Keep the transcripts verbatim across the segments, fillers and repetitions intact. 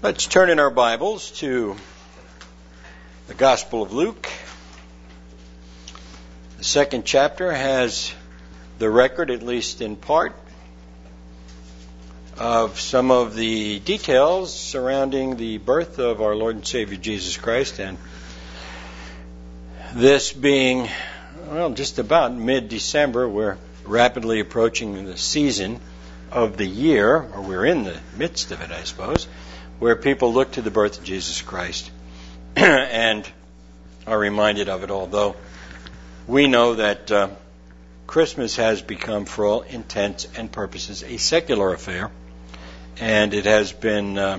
Let's turn in our Bibles to the Gospel of Luke. The second chapter has the record, at least in part, of some of the details surrounding the birth of our Lord and Savior Jesus Christ, and this being, well, just about mid-December. We're rapidly approaching the season of the year, or we're in the midst of it, I suppose, where people look to the birth of Jesus Christ and are reminded of it, although we know that uh, Christmas has become, for all intents and purposes, a secular affair, and it has been, uh,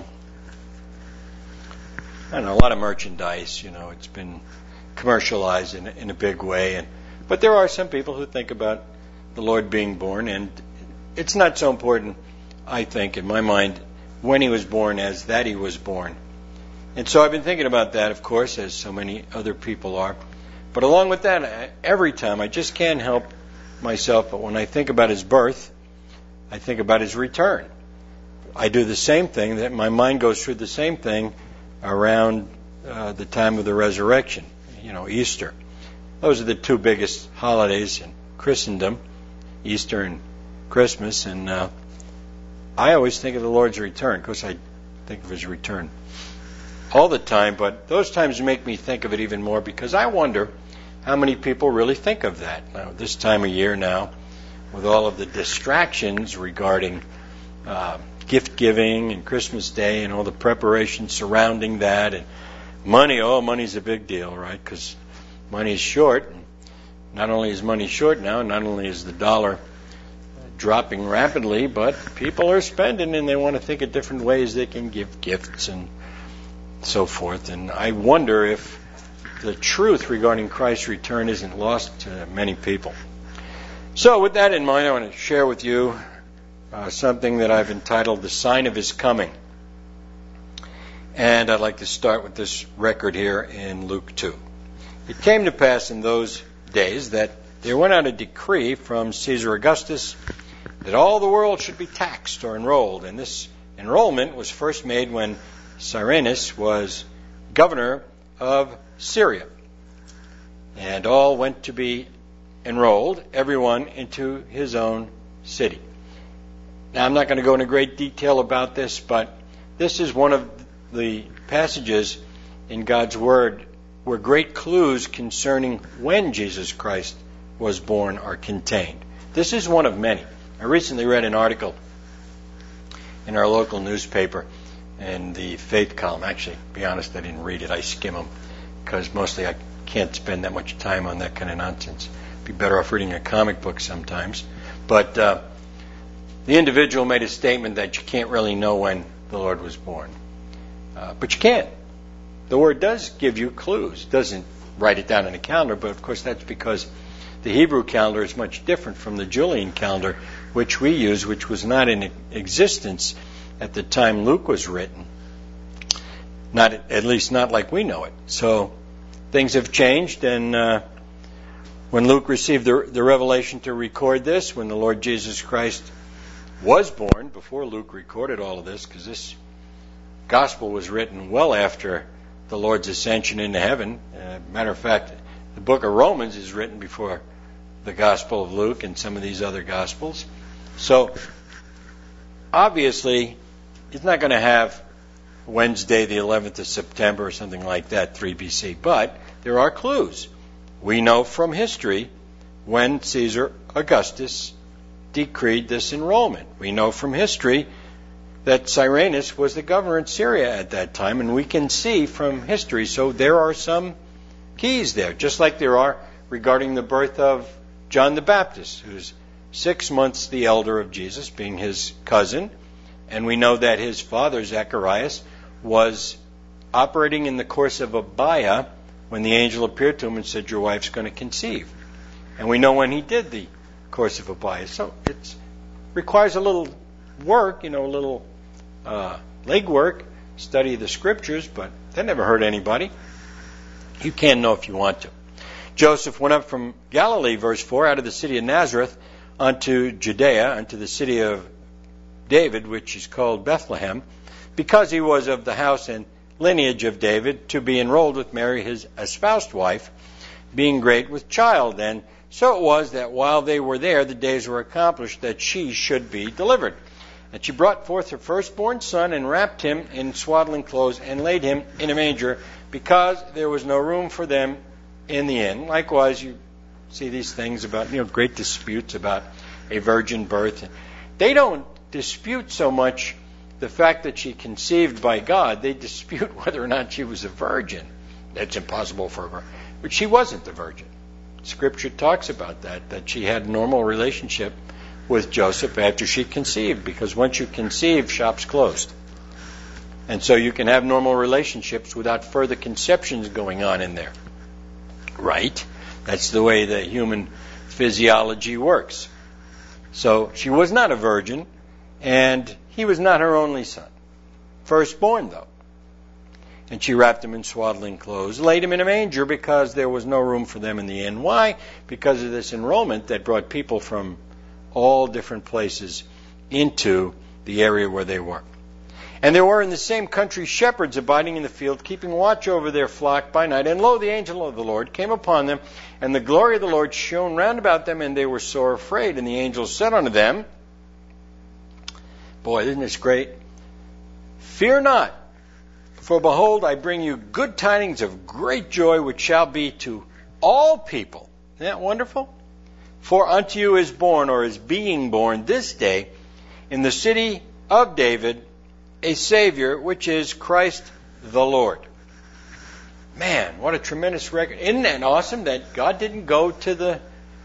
I don't know, a lot of merchandise, you know, it's been commercialized in, in a big way, and but there are some people who think about the Lord being born, and it's not so important, I think, in my mind, when he was born as that he was born. And so I've been thinking about that, of course, as so many other people are. But along with that, every time I just can't help myself, but when I think about his birth, I think about his return. I do the same thing, that my mind goes through the same thing around uh, the time of the resurrection, you know, Easter. Those are the two biggest holidays in Christendom, Easter and Christmas, and uh, I always think of the Lord's return. Of course, I think of his return all the time, but those times make me think of it even more because I wonder how many people really think of that. Now, this time of year now, with all of the distractions regarding uh, gift giving and Christmas Day and all the preparations surrounding that, and money, oh, money's a big deal, right? Because money is short. Not only is money short now, not only is the dollar dropping rapidly, but people are spending and they want to think of different ways they can give gifts and so forth. And I wonder if the truth regarding Christ's return isn't lost to many people. So with that in mind, I want to share with you uh, something that I've entitled The Sign of His Coming. And I'd like to start with this record here in Luke two. It came to pass in those days that there went out a decree from Caesar Augustus that all the world should be taxed or enrolled. And this enrollment was first made when Cyrenius was governor of Syria. And all went to be enrolled, everyone into his own city. Now, I'm not going to go into great detail about this, but this is one of the passages in God's Word where great clues concerning when Jesus Christ was born are contained. This is one of many. I recently read an article in our local newspaper in the faith column. Actually, to be honest, I didn't read it. I skim them because mostly I can't spend that much time on that kind of nonsense. Be better off reading a comic book sometimes. But uh, the individual made a statement that you can't really know when the Lord was born. Uh, but you can. The Word does give you clues. It doesn't write it down in a calendar, but of course that's because the Hebrew calendar is much different from the Julian calendar, which we use, which was not in existence at the time Luke was written. Not, at least not like we know it. So things have changed, and uh, when Luke received the, the revelation to record this, when the Lord Jesus Christ was born, before Luke recorded all of this, because this gospel was written well after the Lord's ascension into heaven. Uh, matter of fact, the book of Romans is written before the Gospel of Luke and some of these other Gospels. So, obviously, it's not going to have Wednesday the eleventh of September or something like that, three B C. But there are clues. We know from history when Caesar Augustus decreed this enrollment. We know from history that Cyrenius was the governor in Syria at that time, and we can see from history. So there are some keys there, just like there are regarding the birth of John the Baptist, who's six months the elder of Jesus, being his cousin. And we know that his father, Zacharias, was operating in the course of Abia when the angel appeared to him and said, your wife's going to conceive. And we know when he did the course of Abia. So it requires a little work, you know, a little uh, legwork, study the scriptures, but that never hurt anybody. You can know if you want to. Joseph went up from Galilee, verse four, out of the city of Nazareth unto Judea, unto the city of David, which is called Bethlehem, because he was of the house and lineage of David, to be enrolled with Mary, his espoused wife, being great with child. And so it was that while they were there, the days were accomplished that she should be delivered. And she brought forth her firstborn son and wrapped him in swaddling clothes and laid him in a manger, because there was no room for them in the inn. Likewise, you see these things about, you know, great disputes about a virgin birth. They don't dispute so much the fact that she conceived by God. They dispute whether or not she was a virgin. That's impossible for her. But she wasn't the virgin. Scripture talks about that, that she had a normal relationship with Joseph after she conceived, because once you conceive, shop's closed. And so you can have normal relationships without further conceptions going on in there. Right? That's the way the human physiology works. So she was not a virgin, and he was not her only son. Firstborn, though. And she wrapped him in swaddling clothes, laid him in a manger, because there was no room for them in the inn. Why? Because of this enrollment that brought people from all different places into the area where they were. And there were in the same country shepherds abiding in the field, keeping watch over their flock by night. And lo, the angel of the Lord came upon them, and the glory of the Lord shone round about them, and they were sore afraid. And the angel said unto them, boy, isn't this great? Fear not, for behold, I bring you good tidings of great joy, which shall be to all people. Isn't that wonderful? For unto you is born, or is being born this day, in the city of David, a Savior, which is Christ the Lord. Man, what a tremendous record. Isn't that awesome that God didn't go to the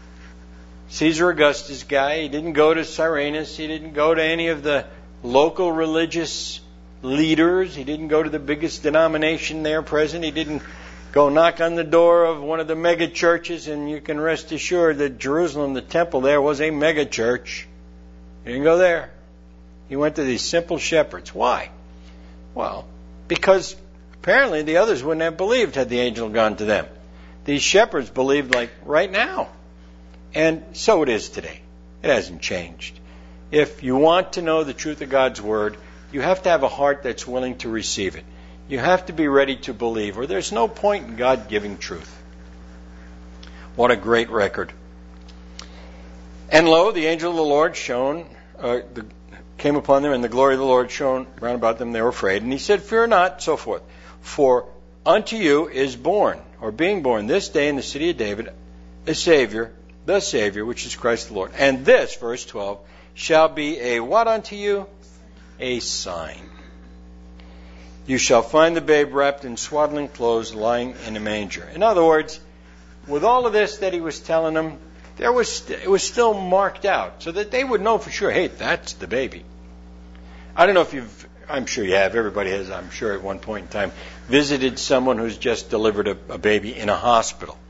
Caesar Augustus guy, he didn't go to Cyrenius, he didn't go to any of the local religious leaders, he didn't go to the biggest denomination there present, he didn't go knock on the door of one of the mega churches, and you can rest assured that Jerusalem, the temple there, was a mega church. He didn't go there. He went to these simple shepherds. Why? Well, because apparently the others wouldn't have believed had the angel gone to them. These shepherds believed like right now. And so it is today. It hasn't changed. If you want to know the truth of God's Word, you have to have a heart that's willing to receive it. You have to be ready to believe, or there's no point in God giving truth. What a great record. And lo, the angel of the Lord shone, uh, the, came upon them, and the glory of the Lord shone round about them. They were afraid. And he said, fear not, so forth. For unto you is born, or being born this day in the city of David, a Savior, the Savior, which is Christ the Lord. And this, verse twelve, shall be a what unto you? A sign. You shall find the babe wrapped in swaddling clothes, lying in a manger. In other words, with all of this that he was telling them, there was st- it was still marked out so that they would know for sure, hey, that's the baby. I don't know if you've, I'm sure you have, everybody has, I'm sure at one point in time, visited someone who's just delivered a, a baby in a hospital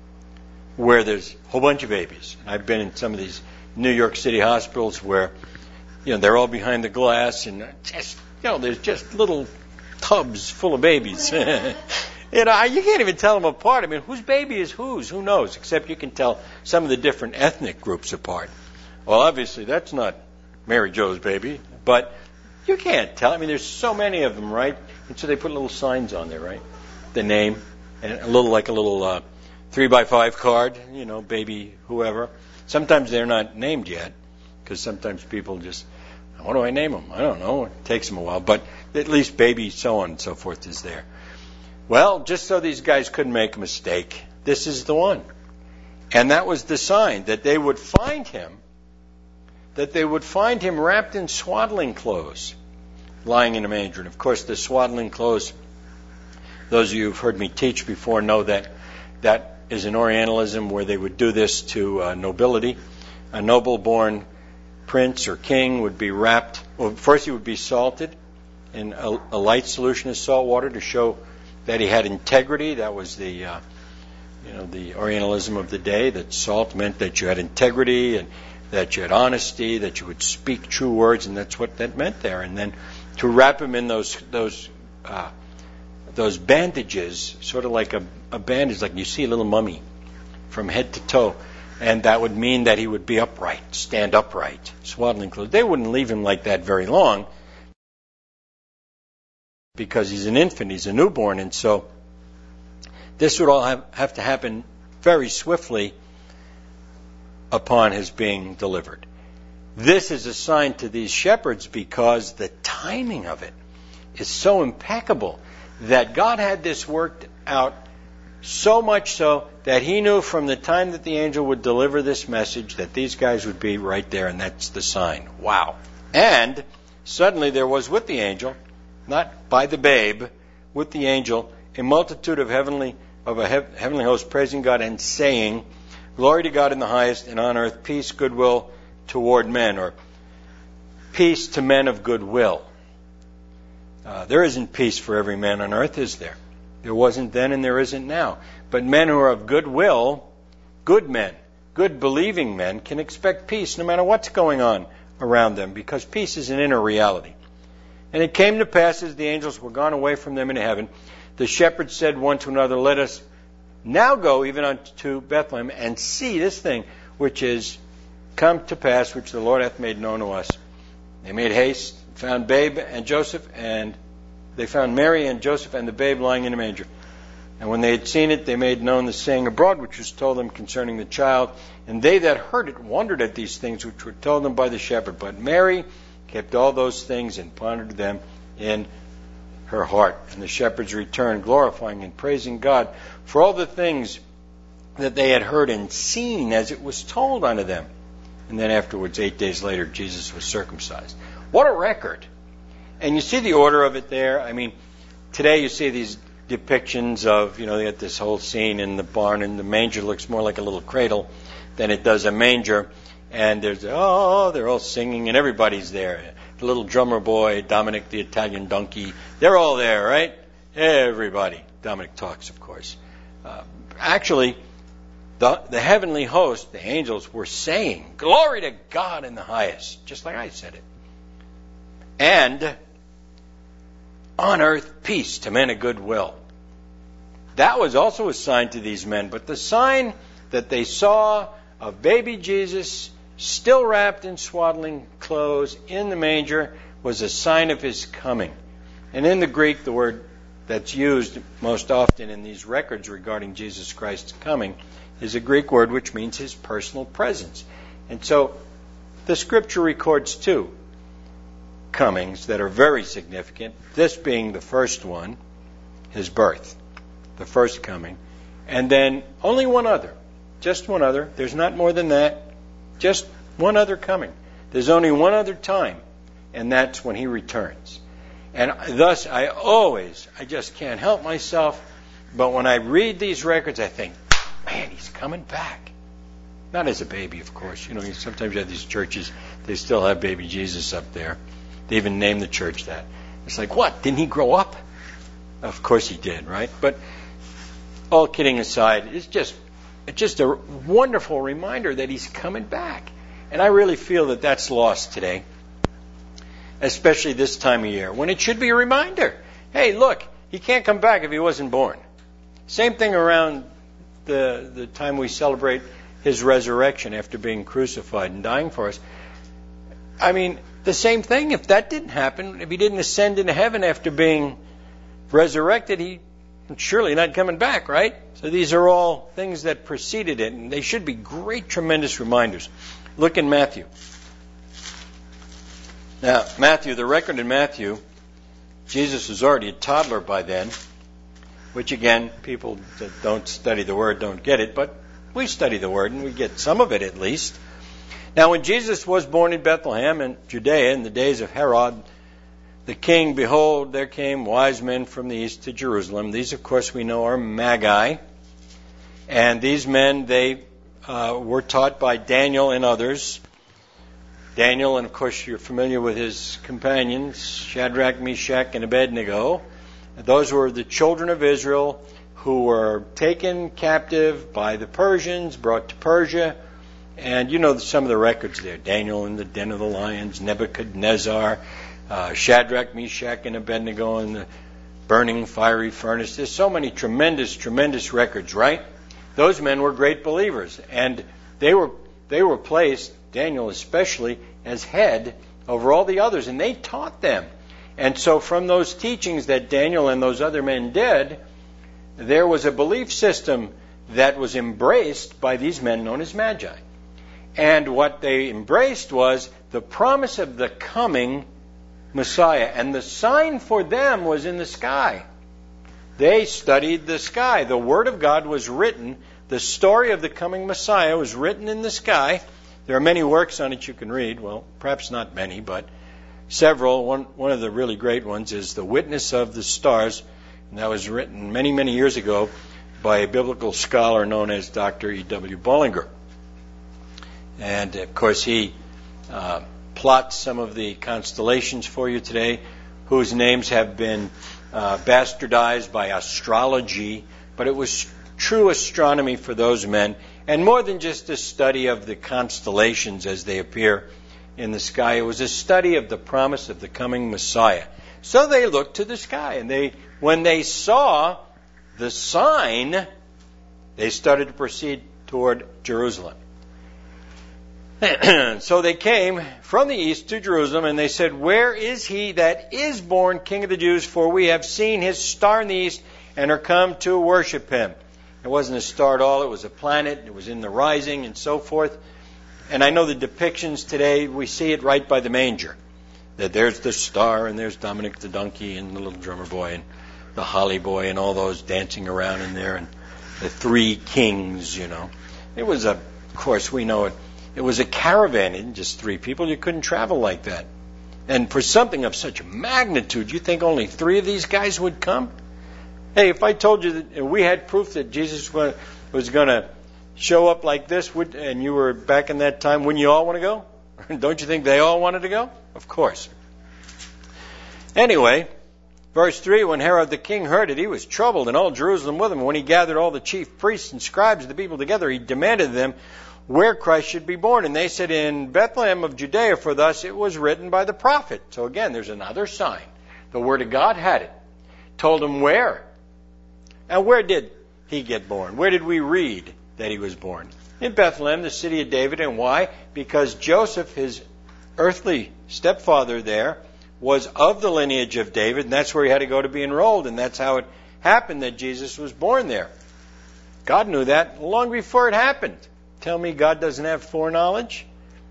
where there's a whole bunch of babies. I've been in some of these New York City hospitals where, you know, they're all behind the glass and just, you know, there's just little tubs full of babies. You know, you can't even tell them apart. I mean, whose baby is whose? Who knows? Except you can tell some of the different ethnic groups apart. Well, obviously, that's not Mary Jo's baby, but you can't tell. I mean, there's so many of them, right? And so they put little signs on there, right? The name, and a little, like a little uh, three by five card, you know, baby whoever. Sometimes they're not named yet, because sometimes people just, what do I name them? I don't know. It takes them a while, but at least baby so on and so forth is there. Well, just so these guys couldn't make a mistake, this is the one. And that was the sign, that they would find him, that they would find him wrapped in swaddling clothes, lying in a manger. And of course, the swaddling clothes, those of you who've heard me teach before know that that is an Orientalism where they would do this to uh, nobility. A noble-born prince or king would be wrapped, well, first he would be salted in a, a light solution of salt water to show that he had integrity. That was the, uh, you know, the Orientalism of the day, that salt meant that you had integrity and that you had honesty, that you would speak true words, and that's what that meant there. And then to wrap him in those those uh, those bandages, sort of like a, a bandage, like you see a little mummy from head to toe, and that would mean that he would be upright, stand upright, swaddling clothes. They wouldn't leave him like that very long. because he's an infant, he's a newborn, and so this would all have, have to happen very swiftly upon his being delivered. This is a sign to these shepherds because the timing of it is so impeccable that God had this worked out so much so that he knew from the time that the angel would deliver this message that these guys would be right there, and that's the sign. Wow. And suddenly there was with the angel, not by the babe, with the angel, a multitude of heavenly of a hev- heavenly host praising God and saying, "Glory to God in the highest, and on earth peace, goodwill toward men," or peace to men of goodwill. Uh, there isn't peace for every man on earth, is there? There wasn't then and there isn't now. But men who are of goodwill, good men, good believing men, can expect peace no matter what's going on around them, because peace is an inner reality. And it came to pass, as the angels were gone away from them into heaven, the shepherds said one to another, "Let us now go even unto Bethlehem, and see this thing which is come to pass, which the Lord hath made known to us." They made haste, found babe and Joseph, and they found Mary and Joseph and the babe lying in a manger. And when they had seen it, they made known the saying abroad, which was told them concerning the child. And they that heard it wondered at these things which were told them by the shepherd. But Mary kept all those things and pondered them in her heart. And the shepherds returned, glorifying and praising God for all the things that they had heard and seen as it was told unto them. And then afterwards, eight days later, Jesus was circumcised. What a record. And you see the order of it there. I mean, today you see these depictions of, you know, they got this whole scene in the barn, and the manger looks more like a little cradle than it does a manger. And there's, oh, they're all singing, and everybody's there. The little drummer boy, Dominic the Italian donkey, they're all there, right? Everybody. Dominic talks, of course. Uh, actually, the, the heavenly host, the angels, were saying, "Glory to God in the highest," just like I said it. And on earth, peace to men of good will. That was also a sign to these men. But the sign that they saw of baby Jesus still wrapped in swaddling clothes in the manger was a sign of his coming. And in the Greek, the word that's used most often in these records regarding Jesus Christ's coming is a Greek word which means his personal presence. And so the Scripture records two comings that are very significant, this being the first one, his birth, the first coming, and then only one other, just one other. There's not more than that, just one other coming. There's only one other time, and that's when he returns. And thus, I always, I just can't help myself, but when I read these records, I think, man, he's coming back. Not as a baby, of course. You know, sometimes you have these churches, they still have baby Jesus up there. They even name the church that. It's like, what? Didn't he grow up? Of course he did, right? But all kidding aside, it's just it's just a wonderful reminder that he's coming back. And I really feel that that's lost today, especially this time of year, when it should be a reminder. Hey, look, he can't come back if he wasn't born. Same thing around the the time we celebrate his resurrection after being crucified and dying for us. I mean, the same thing. If that didn't happen, if he didn't ascend into heaven after being resurrected, he surely not coming back, right? So these are all things that preceded it, and they should be great, tremendous reminders. Look in Matthew. Now, Matthew, the record in Matthew, Jesus was already a toddler by then, which again, people that don't study the Word don't get it, but we study the Word, and we get some of it at least. Now, when Jesus was born in Bethlehem in Judea in the days of Herod the king, behold, there came wise men from the east to Jerusalem. These, of course, we know are Magi. And these men, they uh, were taught by Daniel and others. Daniel, and of course, you're familiar with his companions, Shadrach, Meshach, and Abednego. Those were the children of Israel who were taken captive by the Persians, brought to Persia. And you know some of the records there. Daniel in the den of the lions, Nebuchadnezzar, uh, Shadrach, Meshach, and Abednego in the burning fiery furnace. There's so many tremendous, tremendous records, right? Those men were great believers. And they were they were placed, Daniel especially, as head over all the others. And they taught them. And so from those teachings that Daniel and those other men did, there was a belief system that was embraced by these men known as Magi. And what they embraced was the promise of the coming Messiah. And the sign for them was in the sky. They studied the sky. The Word of God was written. The story of the coming Messiah was written in the sky. There are many works on it you can read. Well, perhaps not many, but several. One, one of the really great ones is The Witness of the Stars. And that was written many, many years ago by a biblical scholar known as Doctor E W Bollinger. And, of course, he uh, plots some of the constellations for you today, whose names have been uh, bastardized by astrology. But it was true astronomy for those men, and more than just a study of the constellations as they appear in the sky. It was a study of the promise of the coming Messiah. So they looked to the sky, and they, when they saw the sign, they started to proceed toward Jerusalem. So they came from the east to Jerusalem, and they said, "Where is he that is born King of the Jews? For we have seen his star in the east and are come to worship him." It wasn't a star at all. It was a planet. It was in the rising and so forth. And I know the depictions today, we see it right by the manger. That there's the star, and there's Dominic the donkey, and the little drummer boy, and the holly boy, and all those dancing around in there, and the three kings, you know. It was a, of course, we know it. It was a caravan, and just three people. You couldn't travel like that. And for something of such magnitude, you think only three of these guys would come? Hey, if I told you that we had proof that Jesus was going to show up like this, would, and you were back in that time, wouldn't you all want to go? Don't you think they all wanted to go? Of course. Anyway, verse three, when Herod the king heard it, he was troubled, and all Jerusalem with him. When he gathered all the chief priests and scribes of the people together, he demanded of them where Christ should be born. And they said, "In Bethlehem of Judea, for thus it was written by the prophet." So again, there's another sign. The Word of God had it. Told them where. And where did he get born? Where did we read that he was born? In Bethlehem, the city of David. And why? Because Joseph, his earthly stepfather there, was of the lineage of David, and that's where he had to go to be enrolled, and that's how it happened that Jesus was born there. God knew that long before it happened. Tell me God doesn't have foreknowledge?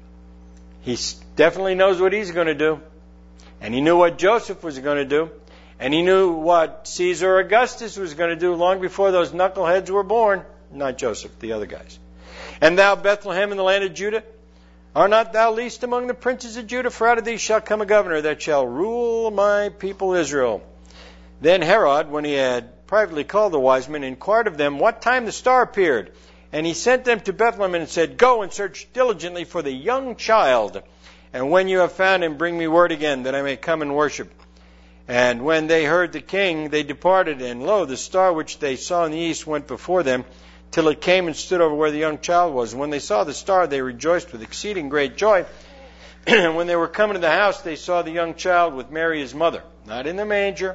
He definitely knows what he's going to do. And he knew what Joseph was going to do. And he knew what Caesar Augustus was going to do long before those knuckleheads were born. Not Joseph, the other guys. "And thou, Bethlehem, in the land of Judah, art not thou least among the princes of Judah? For out of thee shall come a governor that shall rule my people Israel." Then Herod, when he had privately called the wise men, inquired of them what time the star appeared. And he sent them to Bethlehem and said, "Go and search diligently for the young child. And when you have found him, bring me word again, that I may come and worship." And when they heard the king, they departed. And lo, the star which they saw in the east went before them, till it came and stood over where the young child was. And when they saw the star, they rejoiced with exceeding great joy. And when they were coming to the house, they saw the young child with Mary his mother, not in the manger,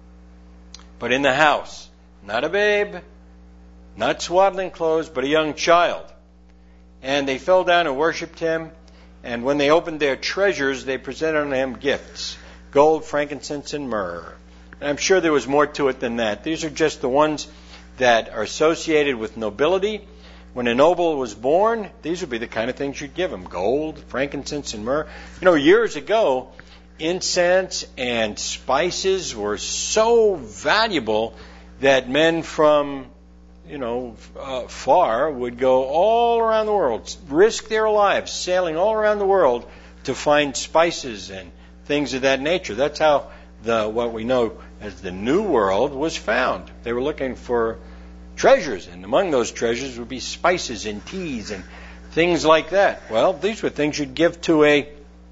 but in the house. Not a babe, not swaddling clothes, but a young child. And they fell down and worshipped him. And when they opened their treasures, they presented unto him gifts, gold, frankincense, and myrrh. And I'm sure there was more to it than that. These are just the ones that are associated with nobility. When a noble was born, these would be the kind of things you'd give him. Gold, frankincense, and myrrh. You know, years ago, incense and spices were so valuable that men from, you know, uh, far would go all around the world, risk their lives sailing all around the world to find spices and things of that nature. That's how the what we know as the New World was found. They were looking for treasures, and among those treasures would be spices and teas and things like that. Well, these were things you'd give to a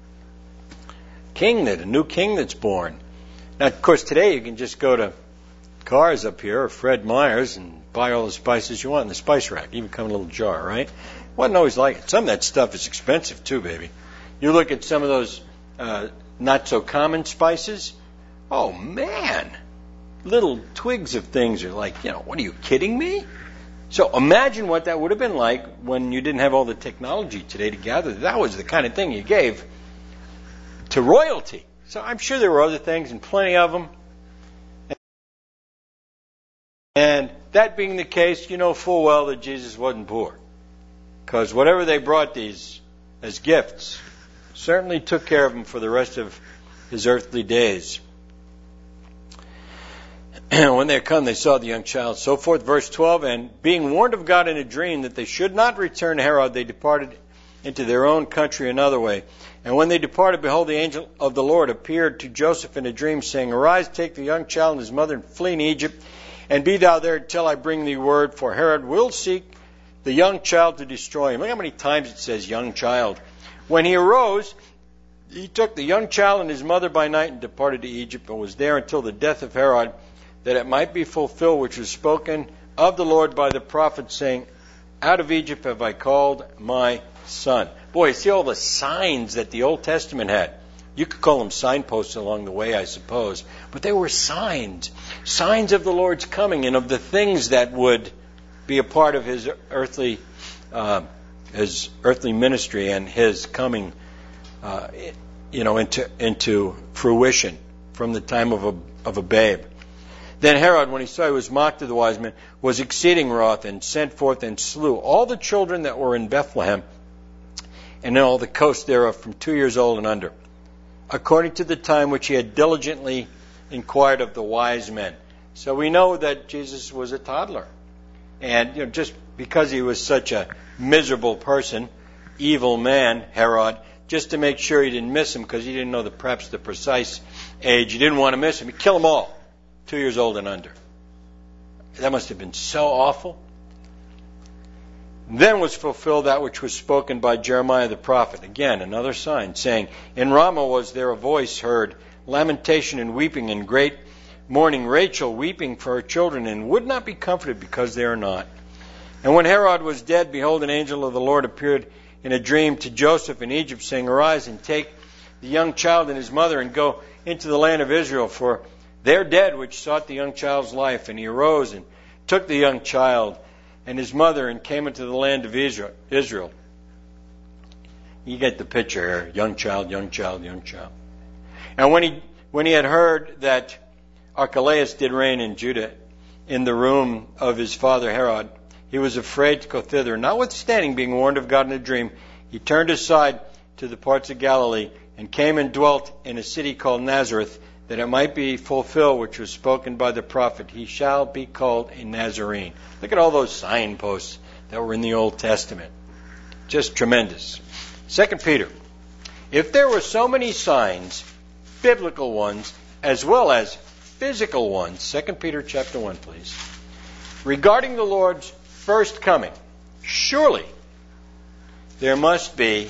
king, that a new king that's born. Now, of course, today you can just go to Cars up here or Fred Meyer's and buy all the spices you want in the spice rack. Even come in a little jar, right? Wasn't always like it. Some of that stuff is expensive too, baby. You look at some of those uh, not so common spices. Oh man, little twigs of things are like, you know, what are you kidding me? So imagine what that would have been like when you didn't have all the technology today to gather. That was the kind of thing you gave to royalty. So I'm sure there were other things, and plenty of them. And that being the case, you know full well that Jesus wasn't poor. Because whatever they brought these as gifts certainly took care of him for the rest of his earthly days. When they come, they saw the young child. So forth, verse twelve, and being warned of God in a dream that they should not return to Herod, they departed into their own country another way. And when they departed, behold, the angel of the Lord appeared to Joseph in a dream, saying, Arise, take the young child and his mother, and flee in Egypt, and be thou there till I bring thee word, for Herod will seek the young child to destroy him. Look how many times it says young child. When he arose, he took the young child and his mother by night and departed to Egypt, and was there until the death of Herod, that it might be fulfilled which was spoken of the Lord by the prophet, saying, Out of Egypt have I called my son. Boy, see all the signs that the Old Testament had. You could call them signposts along the way, I suppose. But they were signs. Signs of the Lord's coming and of the things that would be a part of his earthly uh, his earthly ministry and his coming uh, you know, into into fruition from the time of a of a babe. Then Herod, when he saw he was mocked of the wise men, was exceeding wroth, and sent forth and slew all the children that were in Bethlehem, and in all the coast thereof, from two years old and under, according to the time which he had diligently inquired of the wise men. So we know that Jesus was a toddler. And you know, just because he was such a miserable person, evil man, Herod, just to make sure he didn't miss him, because he didn't know the perhaps the precise age, he didn't want to miss him, he'd kill them all. Two years old and under. That must have been so awful. Then was fulfilled that which was spoken by Jeremiah the prophet. Again, another sign, saying, In Ramah was there a voice heard, lamentation and weeping, and great mourning, Rachel weeping for her children, and would not be comforted because they are not. And when Herod was dead, behold, an angel of the Lord appeared in a dream to Joseph in Egypt, saying, Arise and take the young child and his mother, and go into the land of Israel, for they're dead which sought the young child's life. And he arose and took the young child and his mother, and came into the land of Israel. You get the picture here. Young child, young child, young child. And when he when he had heard that Archelaus did reign in Judah in the room of his father Herod, he was afraid to go thither. Notwithstanding, being warned of God in a dream, he turned aside to the parts of Galilee, and came and dwelt in a city called Nazareth, that it might be fulfilled which was spoken by the prophet, He shall be called a Nazarene. Look at all those signposts that were in the Old Testament. Just tremendous. Second Peter. If there were so many signs, biblical ones, as well as physical ones, Second Peter chapter one, please, regarding the Lord's first coming, surely there must be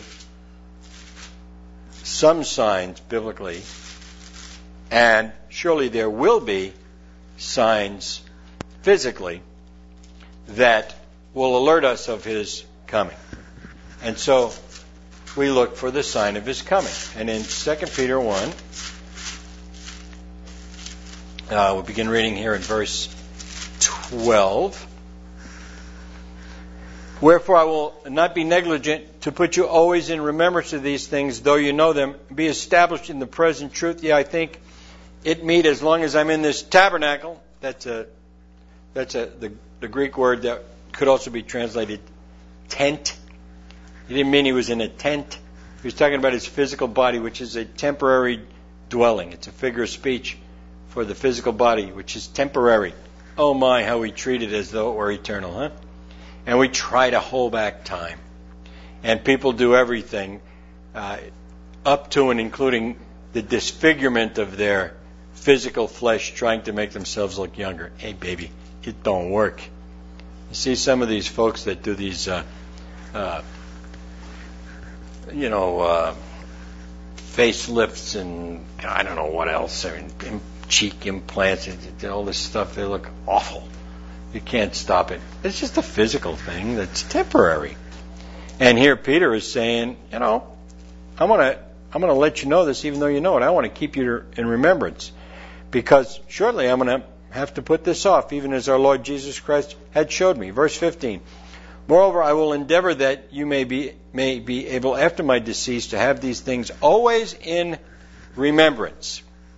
some signs biblically, and surely there will be signs physically that will alert us of His coming. And so we look for the sign of His coming. And in Second Peter one, uh, we'll begin reading here in verse twelve. Wherefore I will not be negligent to put you always in remembrance of these things, though you know them, be established in the present truth. Yea, I think it meet as long as I'm in this tabernacle. That's a that's a the, the Greek word that could also be translated tent. He didn't mean he was in a tent. He was talking about his physical body, which is a temporary dwelling. It's a figure of speech for the physical body, which is temporary. Oh my, how we treat it as though it were eternal, huh? And we try to hold back time. And people do everything uh, up to and including the disfigurement of their physical flesh, trying to make themselves look younger. Hey, baby, it don't work. You see some of these folks that do these, uh, uh, you know, uh, facelifts and I don't know what else, or cheek implants, and all this stuff. They look awful. You can't stop it. It's just a physical thing that's temporary. And here Peter is saying, you know, I'm gonna I'm gonna let you know this, even though you know it. I want to keep you in remembrance, because shortly I'm gonna have to put this off, even as our Lord Jesus Christ had showed me. Verse fifteen. Moreover, I will endeavor that you may be may be able after my decease to have these things always in remembrance.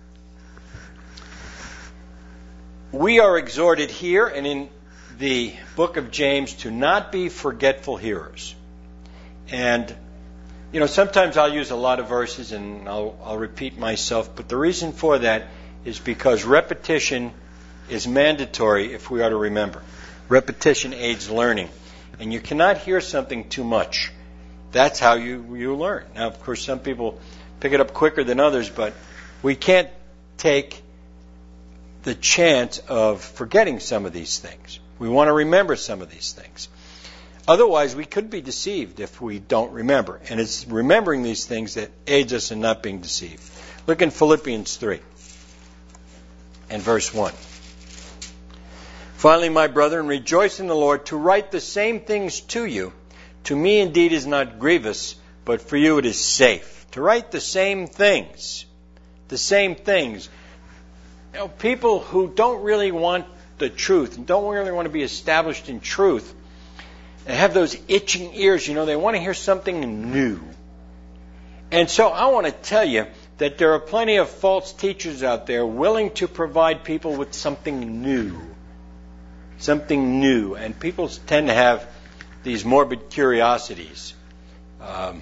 We are exhorted here and in the book of James to not be forgetful hearers. And, you know, sometimes I'll use a lot of verses and I'll, I'll repeat myself, but the reason for that is because repetition is mandatory if we are to remember. Repetition aids learning. And you cannot hear something too much. That's how you, you learn. Now, of course, some people pick it up quicker than others, but we can't take the chance of forgetting some of these things. We want to remember some of these things. Otherwise, we could be deceived if we don't remember. And it's remembering these things that aids us in not being deceived. Look in Philippians three and verse one. Finally, my brethren, rejoice in the Lord. To write the same things to you, to me indeed is not grievous, but for you it is safe. To write the same things. The same things. You know, people who don't really want the truth, and don't really want to be established in truth, they have those itching ears, you know, they want to hear something new. And so I want to tell you that there are plenty of false teachers out there willing to provide people with something new. Something new. And people tend to have these morbid curiosities. Um,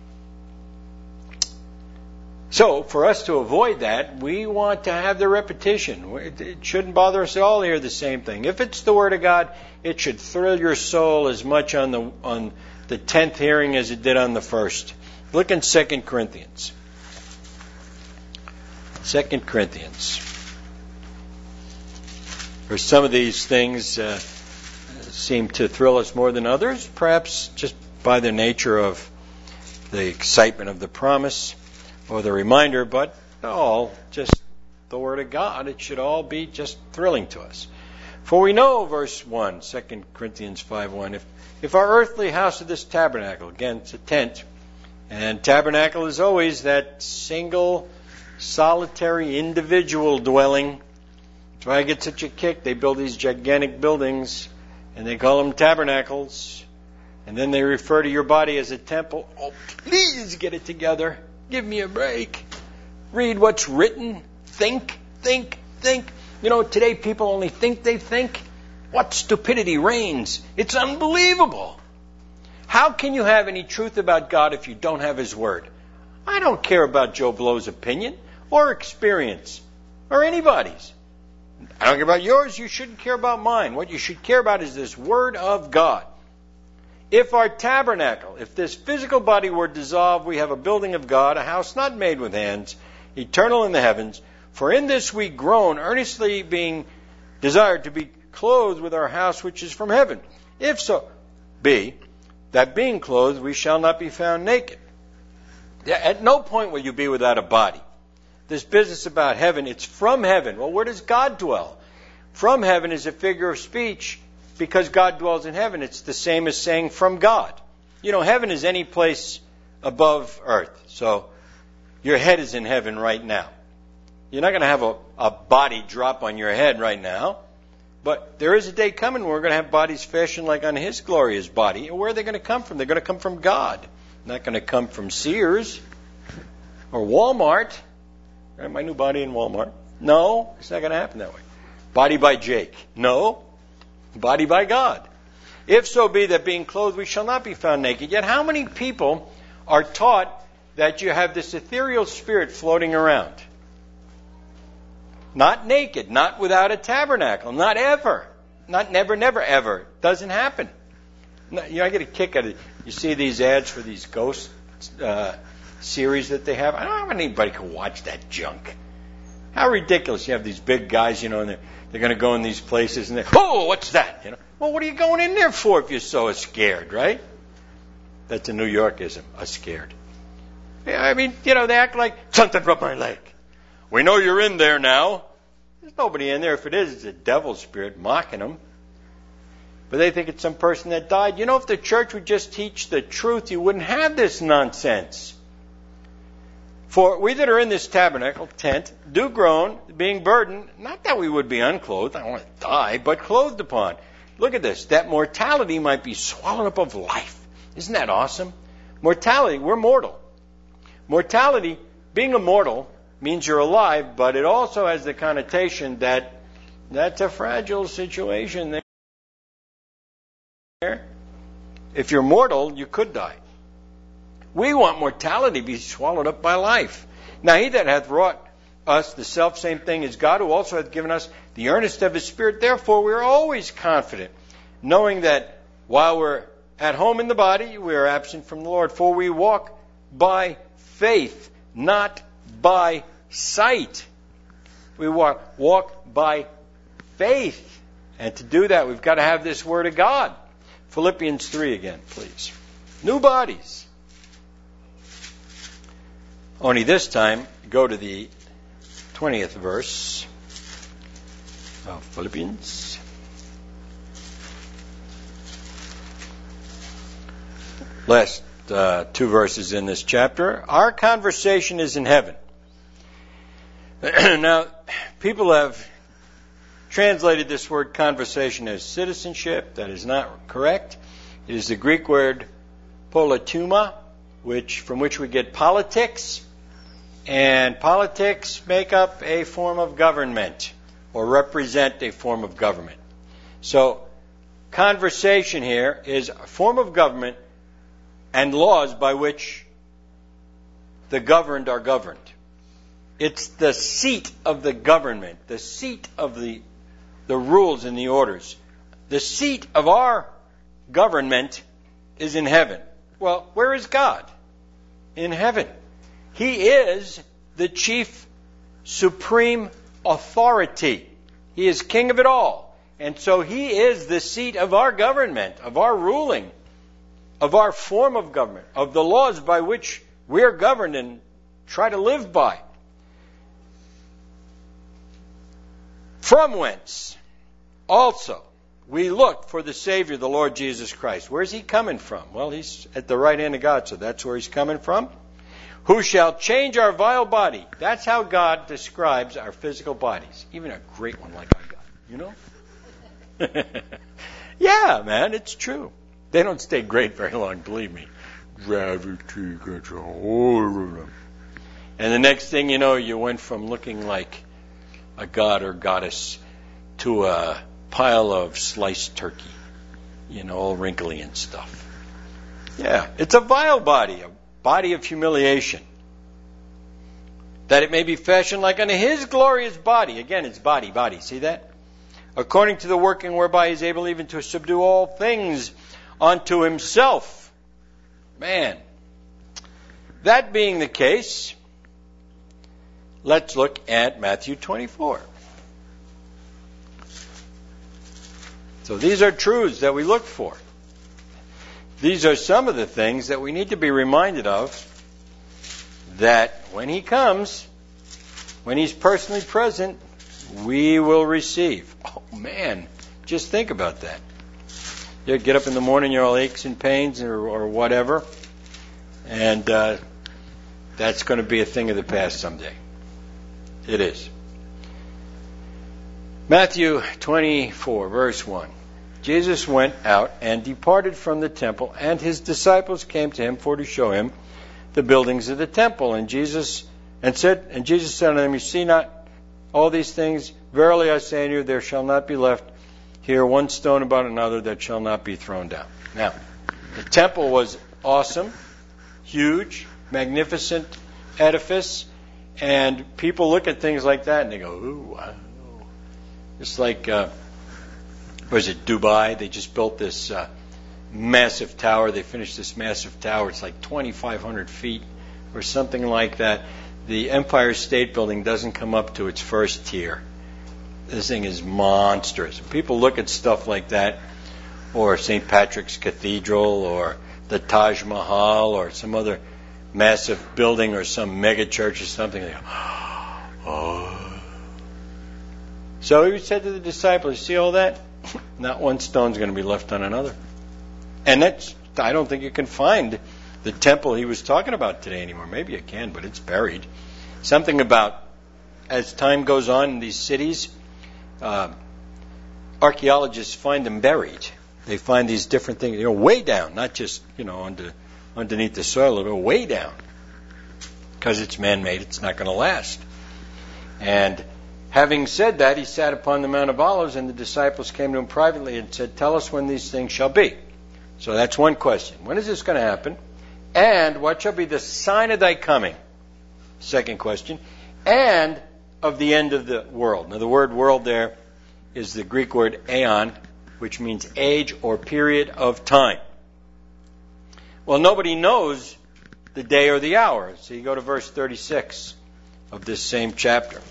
so, for us to avoid that, we want to have the repetition. It shouldn't bother us at all to hear the same thing. If it's the Word of God, it should thrill your soul as much on the on the tenth hearing as it did on the first. Look in Second Corinthians. Second Corinthians. Or some of these things uh, seem to thrill us more than others, perhaps just by the nature of the excitement of the promise or the reminder, but all just the Word of God. It should all be just thrilling to us. For we know, verse one, Second Corinthians five one, if, if our earthly house of this tabernacle, again, it's a tent, and tabernacle is always that single, solitary, individual dwelling. That's why I get such a kick. They build these gigantic buildings, and they call them tabernacles, and then they refer to your body as a temple. Oh, please get it together. Give me a break. Read what's written. Think, think, think. You know, today people only think they think. What stupidity reigns. It's unbelievable. How can you have any truth about God if you don't have His Word? I don't care about Joe Blow's opinion or experience or anybody's. I don't care about yours. You shouldn't care about mine. What you should care about is this Word of God. If our tabernacle, if this physical body were dissolved, we have a building of God, a house not made with hands, eternal in the heavens. For in this we groan, earnestly being desired to be clothed with our house which is from heaven. If so be, that being clothed, we shall not be found naked. At no point will you be without a body. This business about heaven, it's from heaven. Well, where does God dwell? From heaven is a figure of speech because God dwells in heaven. It's the same as saying from God. You know, heaven is any place above earth. So your head is in heaven right now. You're not going to have a, a body drop on your head right now. But there is a day coming when we're going to have bodies fashioned like on His glorious body. And where are they going to come from? They're going to come from God. Not going to come from Sears or Walmart. My new body in Walmart. No, it's not going to happen that way. Body by Jake. No. Body by God. If so be that being clothed we shall not be found naked. Yet how many people are taught that you have this ethereal spirit floating around? Not naked, not without a tabernacle, not ever. Not never, never, ever. Doesn't happen. You know, I get a kick out of it. You see these ads for these ghost uh, series that they have. I don't know if anybody can watch that junk. How ridiculous. You have these big guys, you know, and they're, they're going to go in these places and they're, oh, what's that? You know, well, what are you going in there for if you're so scared, right? That's a New Yorkism, a scared. Yeah, I mean, you know, they act like something rubbed my leg. We know you're in there now. There's nobody in there. If it is, it's a devil spirit mocking them. But they think it's some person that died. You know, if the church would just teach the truth, you wouldn't have this nonsense. For we that are in this tabernacle, tent, do groan, being burdened, not that we would be unclothed, I don't want to die, but clothed upon. Look at this, that mortality might be swallowed up of life. Isn't that awesome? Mortality, we're mortal. Mortality, being immortal, means you're alive, but it also has the connotation that that's a fragile situation there. If you're mortal, you could die. We want mortality to be swallowed up by life. Now he that hath wrought us the selfsame thing is God, who also hath given us the earnest of his Spirit. Therefore we are always confident, knowing that while we're at home in the body, we are absent from the Lord. For we walk by faith, not by sight. We walk, walk by faith. And to do that, we've got to have this Word of God. Philippians three again, please. New bodies. Only this time, go to the twentieth verse of Philippians. Last uh, two verses in this chapter. Our conversation is in heaven. Now, people have translated this word conversation as citizenship. That is not correct. It is the Greek word politeuma, which from which we get politics. And politics make up a form of government or represent a form of government. So, conversation here is a form of government and laws by which the governed are governed. It's the seat of the government, the seat of the, the rules and the orders. The seat of our government is in heaven. Well, where is God? In heaven. He is the chief supreme authority. He is king of it all. And so he is the seat of our government, of our ruling, of our form of government, of the laws by which we are governed and try to live by. From whence also we look for the Savior, the Lord Jesus Christ. Where's he coming from? Well, he's at the right hand of God, so that's where he's coming from. Who shall change our vile body. That's how God describes our physical bodies. Even a great one like I got, you know? Yeah, man, it's true. They don't stay great very long, believe me. Gravity gets a hold of them. And the next thing you know, you went from looking like a god or goddess to a pile of sliced turkey. You know, all wrinkly and stuff. Yeah, it's a vile body, a body of humiliation. That it may be fashioned like unto his glorious body. Again, it's body, body. See that? According to the working whereby he is able even to subdue all things unto himself. Man. That being the case, let's look at Matthew twenty-four. So these are truths that we look for. These are some of the things that we need to be reminded of, that when he comes, when he's personally present, we will receive. Oh man, just think about that. You get up in the morning, you're all aches and pains or, or whatever, and uh, that's going to be a thing of the past someday. It is. Matthew twenty-four, verse one. Jesus went out and departed from the temple, and his disciples came to him for to show him the buildings of the temple. And Jesus and said, and Jesus said unto them, you see not all these things? Verily I say unto you, there shall not be left here one stone about another that shall not be thrown down. Now, the temple was awesome, huge, magnificent edifice, and people look at things like that and they go, ooh, wow. It's like, uh, was it Dubai? They just built this uh, massive tower. They finished this massive tower. It's like twenty-five hundred feet or something like that. The Empire State Building doesn't come up to its first tier. This thing is monstrous. People look at stuff like that, or Saint Patrick's Cathedral, or the Taj Mahal, or some other massive building, or some mega church or something. They go, oh. So he said to the disciples, see all that? Not one stone's going to be left on another. And that's, I don't think you can find the temple he was talking about today anymore. Maybe you can, but it's buried. Something about, as time goes on in these cities, uh, archaeologists find them buried. They find these different things, you know, way down, not just, you know, under, underneath the soil, but way down. Because it's man-made, it's not going to last. And having said that, he sat upon the Mount of Olives, and the disciples came to him privately and said, "Tell us when these things shall be." So that's one question. When is this going to happen? And what shall be the sign of thy coming? Second question. And of the end of the world. Now the word world there is the Greek word aeon, which means age or period of time. Well, nobody knows the day or the hour. So you go to verse thirty-six of this same chapter.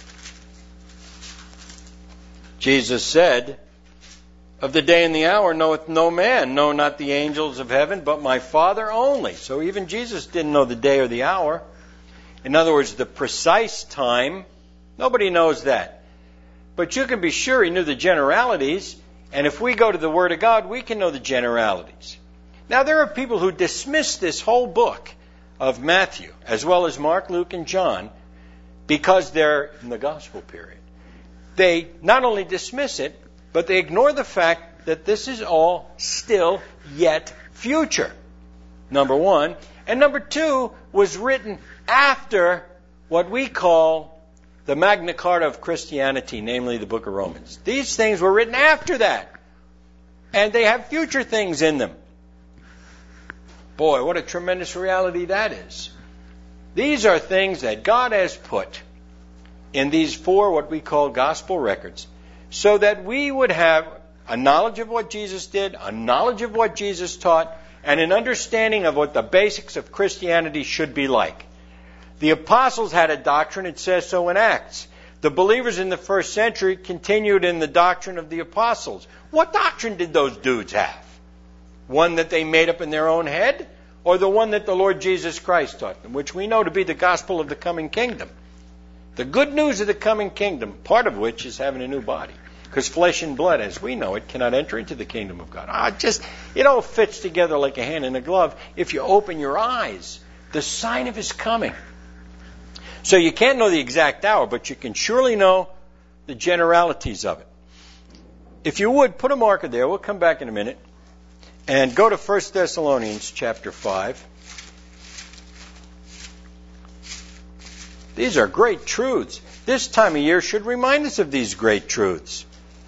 Jesus said, "Of the day and the hour knoweth no man, no, not the angels of heaven, but my Father only." So even Jesus didn't know the day or the hour. In other words, the precise time, nobody knows that. But you can be sure he knew the generalities, and if we go to the Word of God, we can know the generalities. Now, there are people who dismiss this whole book of Matthew, as well as Mark, Luke, and John, because they're in the gospel period. They not only dismiss it, but they ignore the fact that this is all still yet future, number one. And number two, was written after what we call the Magna Carta of Christianity, namely the book of Romans. These things were written after that, and they have future things in them. Boy, what a tremendous reality that is. These are things that God has put in these four, what we call gospel records, so that we would have a knowledge of what Jesus did, a knowledge of what Jesus taught, and an understanding of what the basics of Christianity should be like. The apostles had a doctrine, it says so in Acts. The believers in the first century continued in the doctrine of the apostles. What doctrine did those dudes have? One that they made up in their own head, or the one that the Lord Jesus Christ taught them, which we know to be the gospel of the coming kingdom? The good news of the coming kingdom, part of which is having a new body. Because flesh and blood, as we know it, cannot enter into the kingdom of God. Ah, just, it all fits together like a hand in a glove if you open your eyes. The sign of his coming. So you can't know the exact hour, but you can surely know the generalities of it. If you would, put a marker there. We'll come back in a minute. And go to First Thessalonians chapter five. These are great truths. This time of year should remind us of these great truths.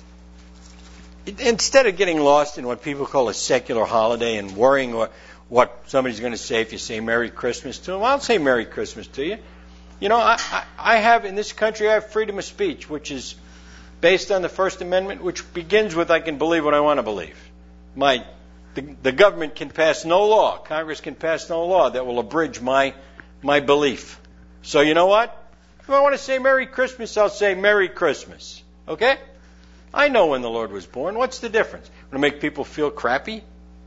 Instead of getting lost in what people call a secular holiday and worrying what, what somebody's going to say if you say Merry Christmas to them, I'll say Merry Christmas to you. You know, I, I, I have, in this country, I have freedom of speech, which is based on the First Amendment, which begins with I can believe what I want to believe. My, the, the government can pass no law, Congress can pass no law that will abridge my, my belief. So you know what? If I want to say Merry Christmas, I'll say Merry Christmas. Okay? I know when the Lord was born. What's the difference? Want to make people feel crappy?